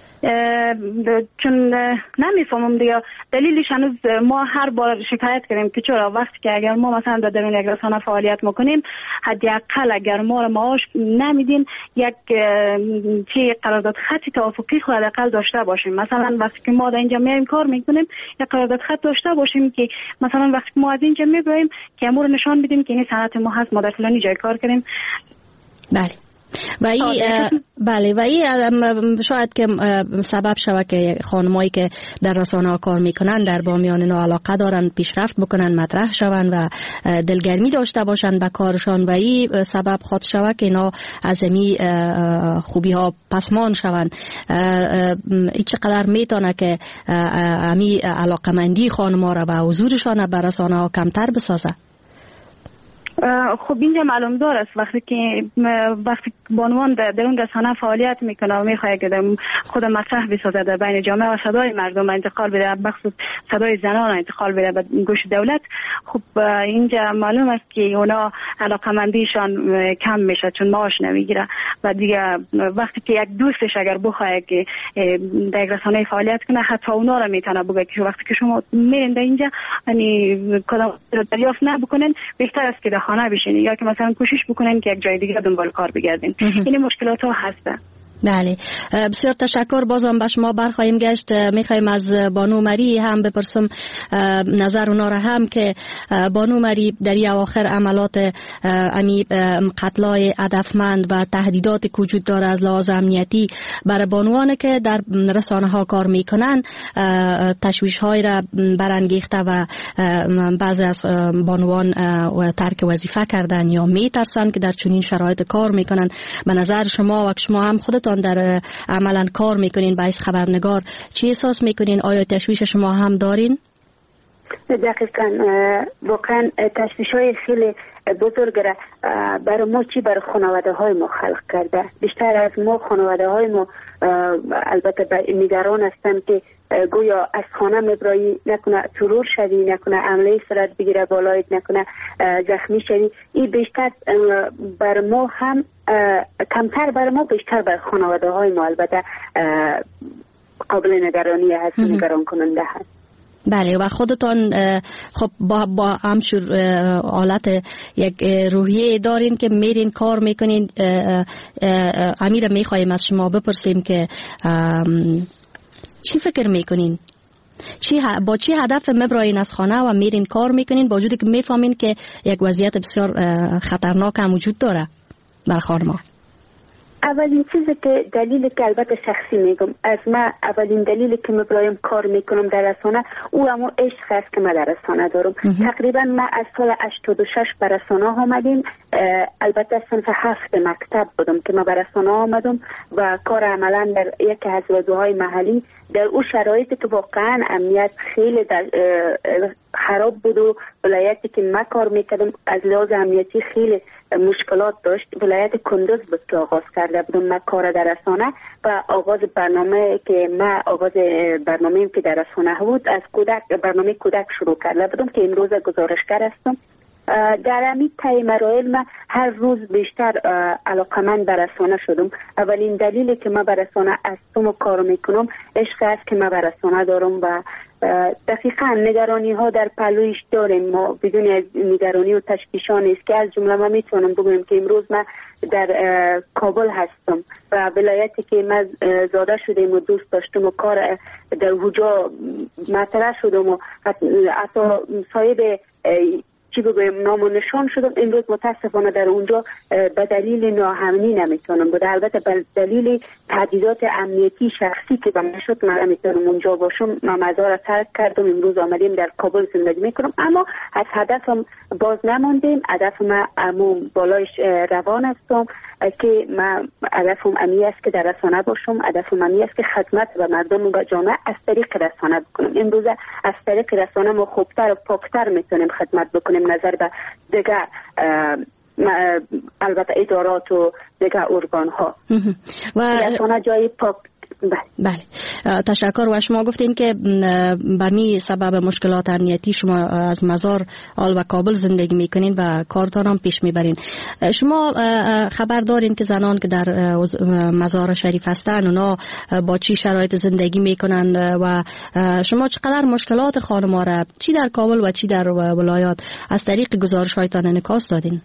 چون نمیفهمم دیگه دلیلش. هنوز ما هر بار شکایت کردیم که چرا وقتی که اگر ما مثلا در درون یک رسانه فعالیت میکنیم حداقل اگر ما رو معاش نمیدین یک چی قرارداد خطی توافقی خود حداقل داشته باشیم. مثلا وقتی که ما در اینجا میایم کار میکنیم یک قرارداد خط داشته باشیم که مثلا وقتی که ما از اینجا میبریم که امور نشان بدیم که این صنعت ما هست، ما در فلانی جای کار کردیم. بله و ای بله و ای شاید که سبب شود که خانمایی که در رسانه ها کار میکنن در بامیان اینا علاقه دارن پیشرفت بکنن، مطرح شون و دلگرمی داشته باشن به کارشان و ای سبب خود شود که اینا از امی خوبی ها پسمان شون. ای چقدر میتونه که امی علاقه مندی خانما را و حضورشان بر رسانه ها کمتر بسازه؟ خب اینجا معلوم دار است وقتی که وقتی بانوان در اون رسانه فعالیت میکنه و میخواد که خود مطرح بسازه در بین جامعه و صدای مردم انتقال بده، بخصوص صدای زنان انتقال بده به گوش دولت، خب اینجا معلوم است که اونا علاقمندیشان کم میشه چون معاش نمیگیره. و دیگه وقتی که یک دوستش اگر بخواد که در رسانه فعالیت کنه حتی اونا رو میتونه بگه که وقتی که شما میرین در اینجا یعنی کدام دریافت نبکنن بهتر است که خانه بشینید یا که مثلا کوشش بکنین که یک جای دیگه دنبال کار بگردین. این مشکلات ها هستن. بله بسیار تشکر. بازم به شما برخواهیم گشت. میخوایم از بانو مری هم بپرسم نظر اونا را هم که بانو مری در این اواخر عملات امی قتلای هدفمند و تهدیدات که وجود داره از لحاظ امنیتی برای بانوان که در رسانه ها کار میکنن تشویش های را برانگیخته و بعضی از بانوان ترک وظیفه کردن یا میترسن که در چنین شرایط کار میکنن. به نظر شما و شما هم خودتان در عملا کار میکنین باعث خبرنگار چی احساس میکنین؟ آیا تشویش شما هم دارین؟ دقیقاً واقعا تشویش های خیلی بزرگ را برای ما چی برای خانواده های ما خلق کرده. بیشتر از ما خانواده های ما البته نگران هستند که گویا از خانه مبرایی نکنه ترور شدی، نکنه عمله صورت بگیره بالایت، نکنه زخمی شدی. این بیشتر بر ما هم کمتر بر ما بیشتر بر خانواده های ما البته قابل نگرانی هست، نگران کننده هست. بله و خودتان خب با با همچون حالت یک روحیه دارین که میرین کار میکنین. امیر میخوایم از شما بپرسیم که چی فکر میکنین؟ چی با چی هدف مبراین از خانه و میرین کار میکنین با وجودی که میفهمین که یک وضعیت بسیار خطرناک هم وجود داره بر خانما؟ اولین چیزی که دلیلی که البته شخصی میگم از ما، اولین دلیلی که مبرایم کار میکنم در رسانه او همون عشق است که من در رسانه دارم. تقریبا من از سال هشتاد و شش به رسانه آمدیم، البته صنف هفت مکتب بودم که من به رسانه آمدم و کار عملا در یک از رادیوهای محلی در اون شرایطی که واقعا امنیت خیلی در خراب بود و ولایتی که من کار میکردم از لحاظ امنیتی خیلی مشکلات داشت. ولایت کندوز بود که آغاز کرده بودم من کار در رسانه و آغاز برنامه که من آغاز برنامه که در رسانه بود از کودک، برنامه کودک شروع کرده بودم که امروز گزارشگر هستم. در همین طی مراحل من هر روز بیشتر علاقمند به رسانه شدم. اولین دلیلی که من به رسانه هستم و کار میکنم عشق است که من به رسانه دارم و دقیقا نگرانی ها در پلویش داریم. ما بدون از نگرانی و تشویشان است که از جمله ما میتونم بگویم که امروز من در کابل هستم و ولایتی که من زاده شدیم و دوست داشتم و کار در اونجا مطرح شدم و حتی صاحب چی بگویم نام و نشان شدم. امروز متاسفانه در اونجا به دلیل ناامنی نمیتونم بود، البته به دلیل تهدیدات امنیتی شخصی که به من شد من نمیتونم اونجا باشم. من مزار ترک کردم، امروز آمدیم در کابل زندگی میکنم، اما از هدفم باز نماندیم. هدف من امون بالایش روان هستم که من هدفم امی است که در رسانه باشم، هدفم امی است که خدمت به مردم و جامعه از طریق رسانه بکنم. امروز از طریق رسانه ما خوبتر و پاکتر میتونیم خدمت بکنیم نظر به دیگر البته ادارات و دیگر ارگان ها و رسانه جای پاک. بله تشکر. و شما گفتین که به می سبب مشکلات امنیتی شما از مزار آل و کابل زندگی میکنین و کارتان هم پیش میبرین. شما خبر دارین که زنان که در مزار شریف هستن اونا با چی شرایط زندگی میکنن و شما چقدر مشکلات خانما را چی در کابل و چی در ولایات از طریق گزارش هایتان انعکاس دادین؟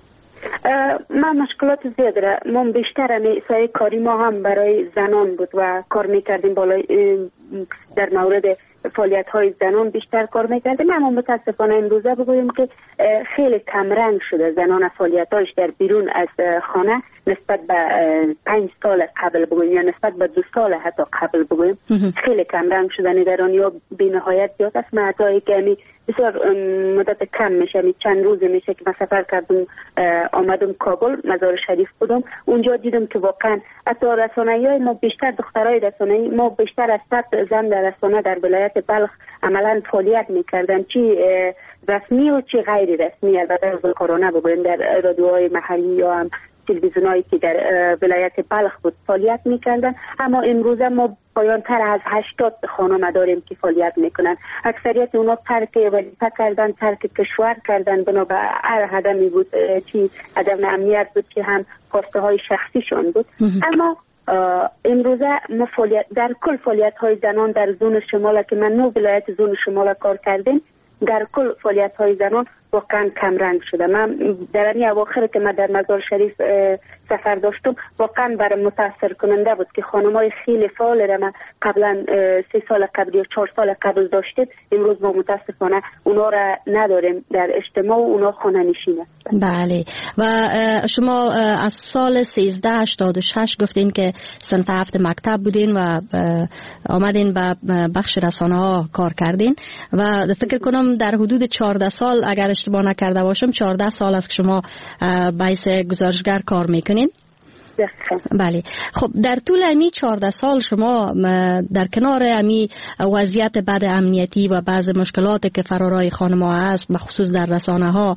من مشکلات زیاد داره. ما بیشتر سایه کاری ما هم برای زنان بود و کار میکردیم بالای در مورد فعالیت های زنان بیشتر کار میکردیم، اما متاسفانه امروزه بگوییم که خیلی کمرنگ شده زنان فعالیت هایش در بیرون از خانه نسبت به پنج سال قبل بگوییم یا نسبت به دو سال حتی قبل بگوییم خیلی کمرنگ شده. نگرانی ها بی نهایت زیاد است. من حتی که بسیار مدت کم میشه، چند روز میشه که من سفر کردم آمدم کابل، مزار شریف بودم، اونجا دیدم که واقعا حتی رسانه‌ای های ما بیشتر دخترای رسانه‌ای ما بیشتر از صد زن در رسانه در ولایت بلخ عملا فعالیت میکردن، چی رسمی و چی غیر رسمی. البته از کرونا بگویم در رادیوهای محلی یا هم تلویزیونایی که در ولایت بلخ بود فعالیت میکردن، اما امروزه ما پایانتر از هشتاد خانم داریم که فعالیت میکنن. اکثریت اونا ترک وظیفه کردن، ترک کشور کردن، بنا به هر هدمی بود، چی عدم امنیت بود که هم خواسته های شخصیشون بود. اما امروزه ما فعالیت در کل فعالیت های زنان در زون شمال که من نو ولایت زون شمال کار کردیم، در کل فعالیت های زنان واقعا کمرنگ شده. من در این اواخر که من در مزار شریف سفر داشتم واقعا برام متاثر کننده بود که خانمای خیلی فعال را من قبلا سه سال قبل یا چهار سال قبل داشتیم، امروز ما متاسفانه اونا را نداریم در اجتماع و اونا خانه نشین هستند. بله. و شما از سال سیزده هشتاد و شش گفتین که صنف هفت مکتب بودین و آمدین به بخش رسانه ها کار کردین و فکر کنم در حدود چهارده سال اگر اشتباه نکرده باشم چهارده سال است که شما باعث گزارشگر کار میکنین. بله. خب در طول امی چهارده سال شما در کنار امی وضعیت بد امنیتی و بعض مشکلات که فرارای خانم‌ها هست بخصوص در رسانه ها،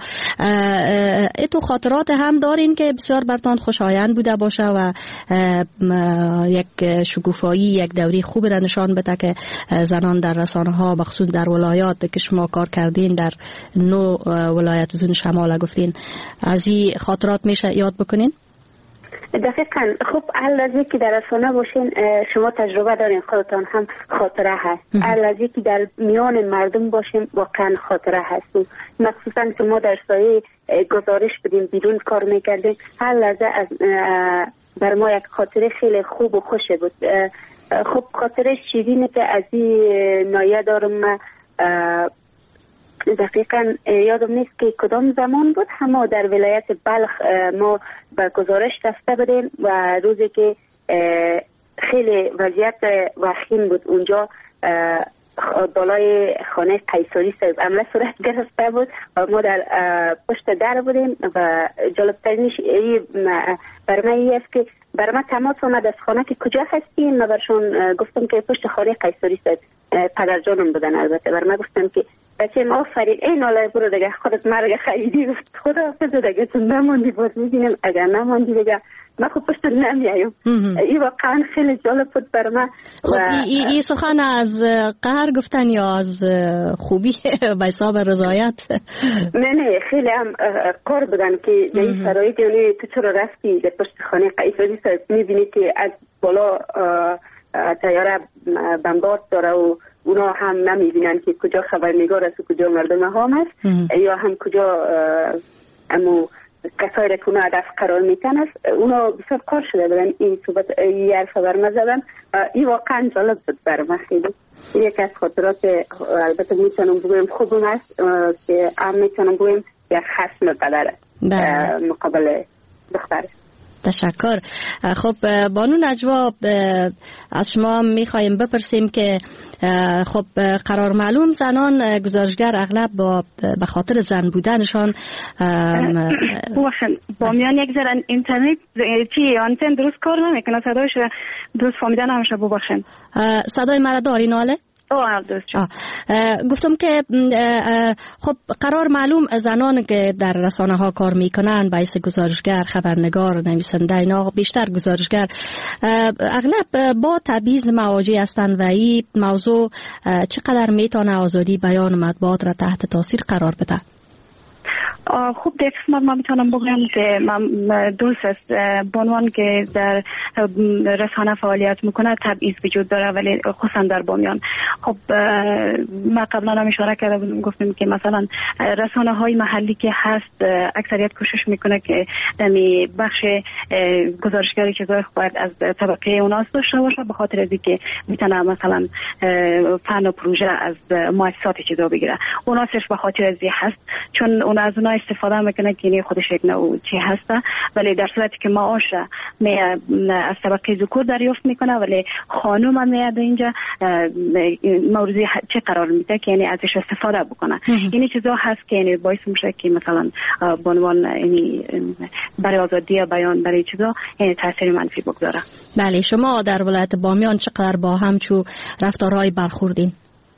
اتو خاطرات هم دارین که بسیار برتان خوشایند بوده باشه و یک شکوفایی یک دوری خوب را نشان بده که زنان در رسانه ها بخصوص در ولایات که شما کار کردین در نو ولایت زون شمال گفتین، از این خاطرات میشه یاد بکنین؟ دقیقاً. خب هر که در رسانه باشین شما تجربه دارین، خودتان هم خاطره هست. هر که در میان مردم باشین واقعا خاطره هستیم. مخصوصا که ما در سایه گزارش بدیم بیرون کار میکردیم، هر لحظه از بر ما یک خاطره خیلی خوب و خوشه بود. خب خاطره شیرینه که از این نایه دارم. دقیقاً یادم نیست که کدام زمان بود، اما در ولایت بلخ ما به گزارش رفته بودیم و روزی که خیلی وضعیت وخیم بود اونجا، بالای خانه قیصری صاحب عمله صورت گرفته بود و ما در پشت در بودیم و جالبترینش بر من این است که بر من تماس آمد از خانه که کجا هستیم. من برشون گفتم که پشت خانه قیصری صاحب، پدر جانم بودن البته. بر من گفتم که بچه ما آفرین این حالا برو دیگه خودت مرگ خیلی خدا حافظ دیگه تو نماندی باز میبینیم، اگر نماندی دیگه من خب پشت نمیایم. این واقعا خیلی جالب بود بر من. خب این ای سخن از قهر گفتن یا از خوبی به حساب رضایت؟ نه نه خیلی هم قهر بودن که در این شرایط، یعنی تو چرا رفتی در پشت خانه قیصری صاحب میبینی که از بالا تیاره بمبارد داره و اونا هم نمیبینن که کجا خبرنگار است و کجا مردم هم است یا هم کجا امو کسایی را که اونا هدف قرار میتن است. اونا بسیار کار شده بودن این صحبت این حرف برمه زدن. این واقعا جالب بود برمه خیلی. یک از خاطرات البته میتونم بگویم خوبم است که هم میتونم بگویم یک خصم پدر مقابل دختر. تشکر. خب بانو نجوا، از شما میخوایم بپرسیم که خب قرار معلوم زنان گزارشگر اغلب با به خاطر زن بودنشان با میان یک ذره اینترنت چی آنتن درست کار نمیکنه، صدایش درست فهمیدن نمیشه. ببخشید صدای مرا داری ناله؟ آه گفتم که خب قرار معلوم زنان که در رسانه ها کار میکنن باعث گزارشگر، خبرنگار، نویسنده، اینا بیشتر گزارشگر اغلب با تبعیض مواجه هستند و این موضوع چقدر میتونه آزادی بیان مطبوعات را تحت تاثیر قرار بده؟ خوب در قسمت ما میتونم بگم که درست است بانوان که در رسانه فعالیت میکنه تبعیض وجود داره، ولی خصوصا در بامیان. خب ما قبلا هم اشاره کرده بودم، گفتیم که مثلا رسانه های محلی که هست اکثریت کوشش میکنه که دمی بخش گزارشگری که باید از طبقه اوناس داشته باشه، به خاطر از اینکه میتونه مثلا فن و پروژه از مؤسسات چیزا بگیره. اونا صرف به خاطر از این هست چون اون از اونها استفاده میکنه که این خودش یک نوع چی هسته، ولی در صورتی که معاش می از طبقه ذکور دریافت میکنه ولی خانم هم میاد اینجا موضوع چه قرار میده که یعنی ازش استفاده بکنه. این چیزا هست که یعنی باعث میشه که مثلا بانوان یعنی برای آزادی بیان برای چیزا یعنی تاثیر منفی بگذاره. بله، شما در ولایت بامیان چقدر با همچو رفتارهای برخوردین؟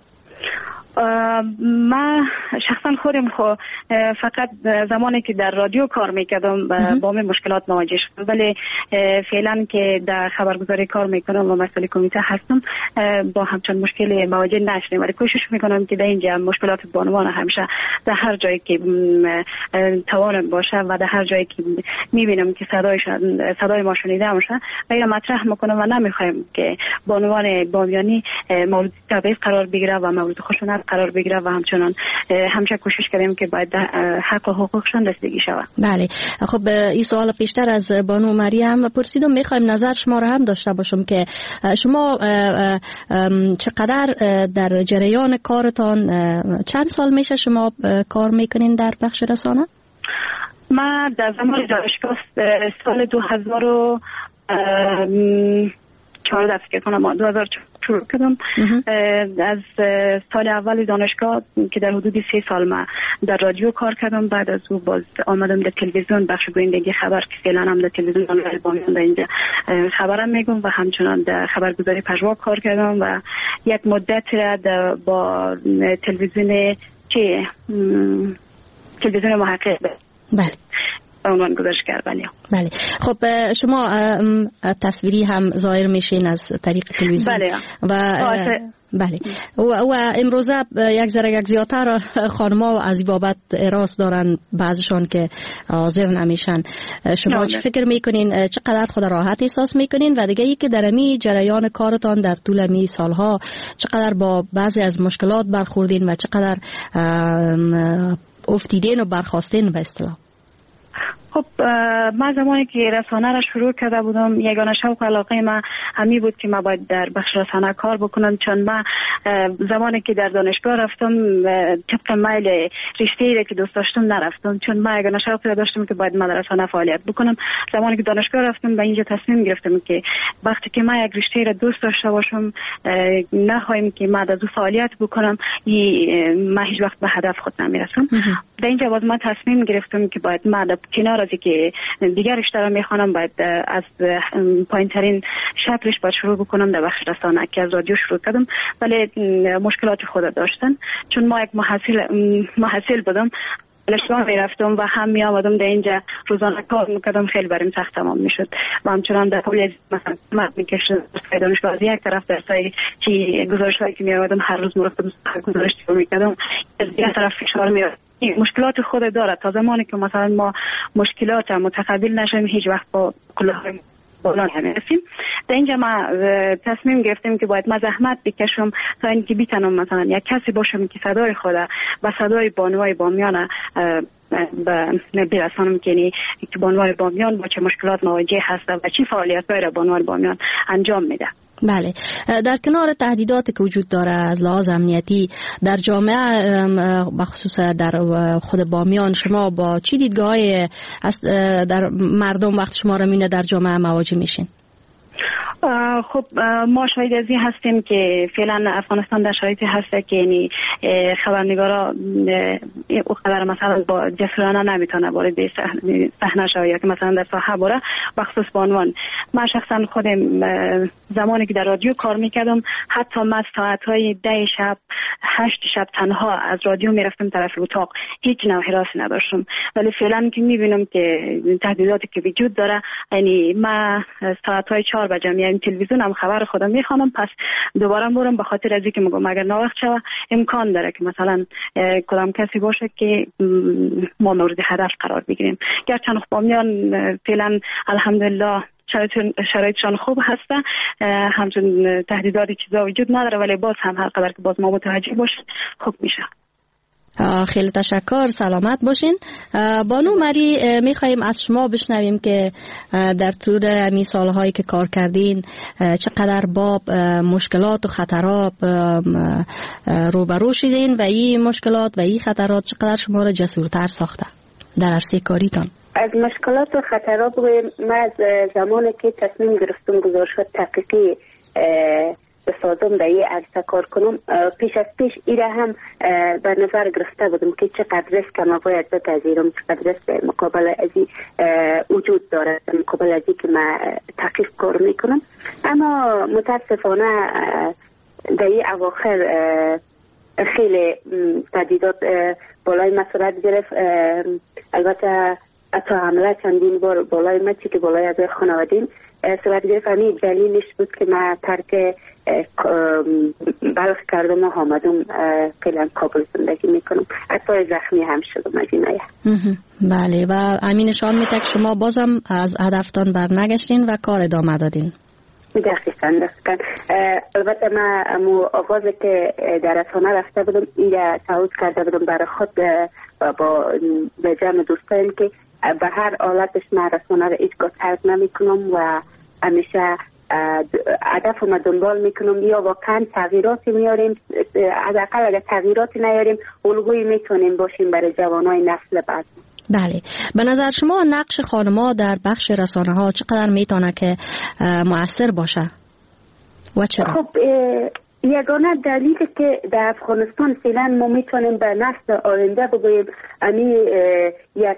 ما شخصا خودم خو فقط زمانی که در رادیو کار میکردم با من مشکلات مواجه شدم، ولی فعلا که در خبرگزاری کار میکنم و مسئول کمیته هستم با همچون مشکلی مواجه نشدم، ولی کوشش میکنم که در اینجا مشکلات بانوان همیشه در هر جایی که توانم باشه و در هر جایی که میبینم که صدایش صدای ما شنیده میشه و مطرح میکنم و نمیخوایم که بانوان بامیانی مورد تبعیض قرار بگیره و مورد خشونت قرار بگیره و همچنان همیشه کوشش کردیم که باید حق و حقوقشان رسیدگی شود. بله. خب این سوال پیشتر از بانو مریم پرسیدم، میخوایم نظر شما را هم داشته باشم که شما چقدر در جریان کارتان چند سال میشه شما کار میکنین در بخش رسانه؟ ما در زمان دانشگاه سال دو هزار و چهارده فکر کنم دو هزار شروع کردم. از سال اول دانشگاه که در حدود سه سال ما در رادیو کار کردم، بعد از او باز آمدم در تلویزیون بخش گویندگی خبر که فعلا هم در تلویزیون بامیان در اینجا خبرم میگم و همچنان در خبرگزاری پژواک کار کردم و یک مدت را با تلویزیون چه تلویزیون محقق. بله. به عنوان گزارشگر بله. بله خب شما تصویری هم ظاهر میشین از طریق تلویزیون. بله. و بله و, و امروزه یک ذره یک زیادتر خانم‌ها از این بابت اعتراض دارن، بعضشان که حاضر نمیشن. شما چه فکر میکنین؟ چقدر خود راحت احساس میکنین؟ و دیگه ای که در امی جریان کارتان در طول امی سالها چقدر با بعضی از مشکلات برخوردین و چقدر افتیدین و برخواستین به اصطلاح؟ خب من زمانی که رسانه را شروع کرده بودم یگانه شوق علاقه من همی بود که من باید در بخش رسانه کار بکنم، چون من زمانی که در دانشگاه رفتم طبق میل رشته‌ای را که دوست داشتم نرفتم، چون من یگانه شوق داشتم که باید من در رسانه فعالیت بکنم. زمانی که دانشگاه رفتم به اینجا تصمیم گرفتم که وقتی که من یک رشته را دوست داشته باشم نخواهیم که من از او فعالیت بکنم، من هیچ وقت به هدف خود نمیرسم. در اینجا باز من تصمیم گرفتم که باید من کنار از که دیگر رشته را میخوانم باید از پایین ترین شکلش باید شروع بکنم در بخش رسانه که از رادیو شروع کردم، ولی مشکلات خود داشتن چون ما یک محصل محصل بودم، دانشگاه میرفتم و هم می آمدم در اینجا روزانه کار میکردم، خیلی بریم سخت تمام میشد و همچنان در پولی مثلا مرد میکشد دانشگاه از یک طرف درسایی که گزارشهایی که می آمدم هر روز مرتب گزارش میکردم، از دیگر طرف فشار میاد. مشکلات خود داره. تا زمانی که مثلا ما مشکلات متقبل نشیم هیچ وقت با کلاهای بالا نمیرسیم. در اینجا ما تصمیم گرفتیم که باید ما زحمت بکشم تا اینکه بتونم مثلا یک کسی باشم که صدای خود و صدای بانوای بامیان به برسانم که بانوای بامیان با چه مشکلات مواجه هست و چه فعالیت‌هایی را بانوای بامیان انجام میده. بله، در کنار تهدیداتی که وجود داره از لحاظ امنیتی در جامعه بخصوص در خود بامیان، شما با چی دیدگاهی در مردم وقت شما را می‌بینه در جامعه مواجه میشین؟ خب ما شاهد از این هستیم که فعلا افغانستان در شرایطی هست که یعنی خبرنگارا او خبر مثلا با جسورانه نمیتونه وارد صحنه شوه یا که مثلا در ساحه بره. بخصوص به عنوان من شخصا خودم زمانی که در رادیو کار میکردم حتی من ساعتهای ده شب هشت شب تنها از رادیو میرفتم طرف اتاق، هیچ نوع حراسی نداشتم. ولی فعلا که میبینم که تهدیداتی که وجود داره، یعنی من ساعتهای چهار بجه یعنی تلویزیون هم خبر خودم میخوانم، پس دوباره برم به خاطر از اینکه میگم اگر ناوقت شوه امکان داره که مثلا کدام کسی باشه که ما مورد هدف قرار بگیریم. گرچه بامیان فعلا الحمدلله شرایطشان خوب هسته، همچون تهدیداتی چیزا وجود نداره، ولی باز هم هر قدر که باز ما متوجه باشیم خوب میشه. خیلی تشکر، سلامت باشین. بانو مری، میخواییم از شما بشنویم که در طول این سالهایی که کار کردین چقدر با مشکلات و خطرات روبرو شدین و این مشکلات و این خطرات چقدر شما را جسورتر ساخته در عرصه کاریتان؟ از مشکلات و خطرات بگویم، من از زمانی که تصمیم گرفتم گزارشات تحقیقی بسازم در این عرصه کار کنم، پیش از پیش ایره هم بر نظر گرفته بودم که چقدر ریسک ما باید بپذیرم، چقدر ریسک مقابل از این وجود داره مقابل از این که من تحقیق کار میکنم. اما متاسفانه در این اواخر خیلی تهدیدات بالای ما صورت گرفت. البته حتی حمله چندین بار بالای ما چی که بالای از خانوادیم صورت گرفت. همین دلیلش بود که من ترک بلخ کردم و آمدم فعلا کابل زندگی میکنم. حتی زخمی هم شدم از این آیه. بله، و همین نشان میده که شما بازم از هدفتان بر نگشتین و کار ادامه دادین. دقیقاً دقیقاً. البته من امو آغازی که در رسانه رفته بودم اینجا تعهد کرده بودم برای خود با به جمع دوستان که به هر حالتش من رسانه را هیچگاه ترک نمی کنم و همیشه هدف ما دنبال میکنم، یا واقعا تغییراتی میاریم، حداقل اگر تغییراتی نیاریم الگویی میتونیم باشیم برای جوانای نسل بعد. بله، به نظر شما نقش خانم‌ها در بخش رسانه ها چقدر میتونه که مؤثر باشه و چرا؟ خب یگانه دلیلی که در افغانستان فعلا ما میتونیم به نسل آینده بگوییم امی یک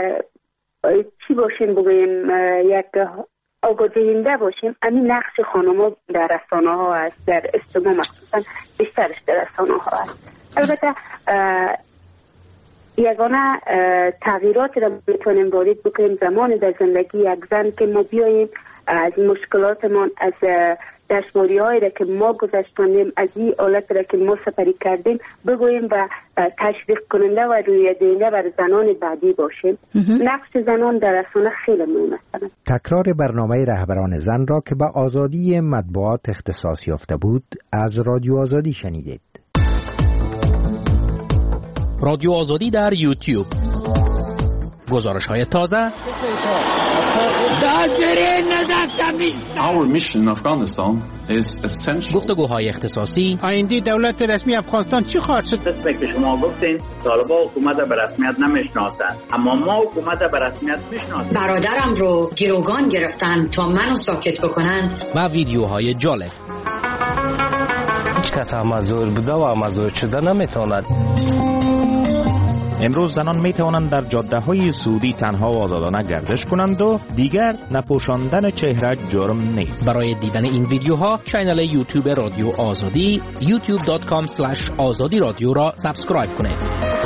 چی باشیم بگوییم یک آگاه‌دهنده باشیم، همین نقش خانم‌ها در رسانه ها است، در اجتماع مخصوصا بیشترش در رسانه ها است. البته یگانه تغییرات را میتونیم وارد بکنیم زمان در زندگی یک زن که ما بیاییم از مشکلاتمان، از دشواری هایی را که ما گذشتانیم، از این حالت را که ما سپری کردیم بگوییم و تشویق کننده و روی دهنده بر زنان بعدی باشیم. نقش زنان در رسانه خیلی مهم است. تکرار برنامه رهبران زن را که به آزادی مطبوعات اختصاص یافته بود از رادیو آزادی شنیدید. رادیو آزادی در یوتیوب، گزارش های تازه، Our mission in Afghanistan is essential. گفتگوهای اختصاصی. آینده دولت رسمی افغانستان چی خواهد شد؟ مثل که شما گفتین طالبان حکومت به رسمیت نمیشناسند، اما ما حکومت به رسمیت میشناسیم. برادرم رو گروگان گرفتن تا منو ساکت بکنن. و ویدیوهای جالب. هیچ کس هم مزور بوده و مزور شده نمیتواند. امروز زنان می توانند در جاده های سعودی تنها و آزادانه گردش کنند و دیگر نپوشاندن چهره جرم نیست. برای دیدن این ویدیوها کانال یوتیوب رادیو آزادی یوتیوب دات کام اسلش آزادی رادیو را سابسکرایب کنید.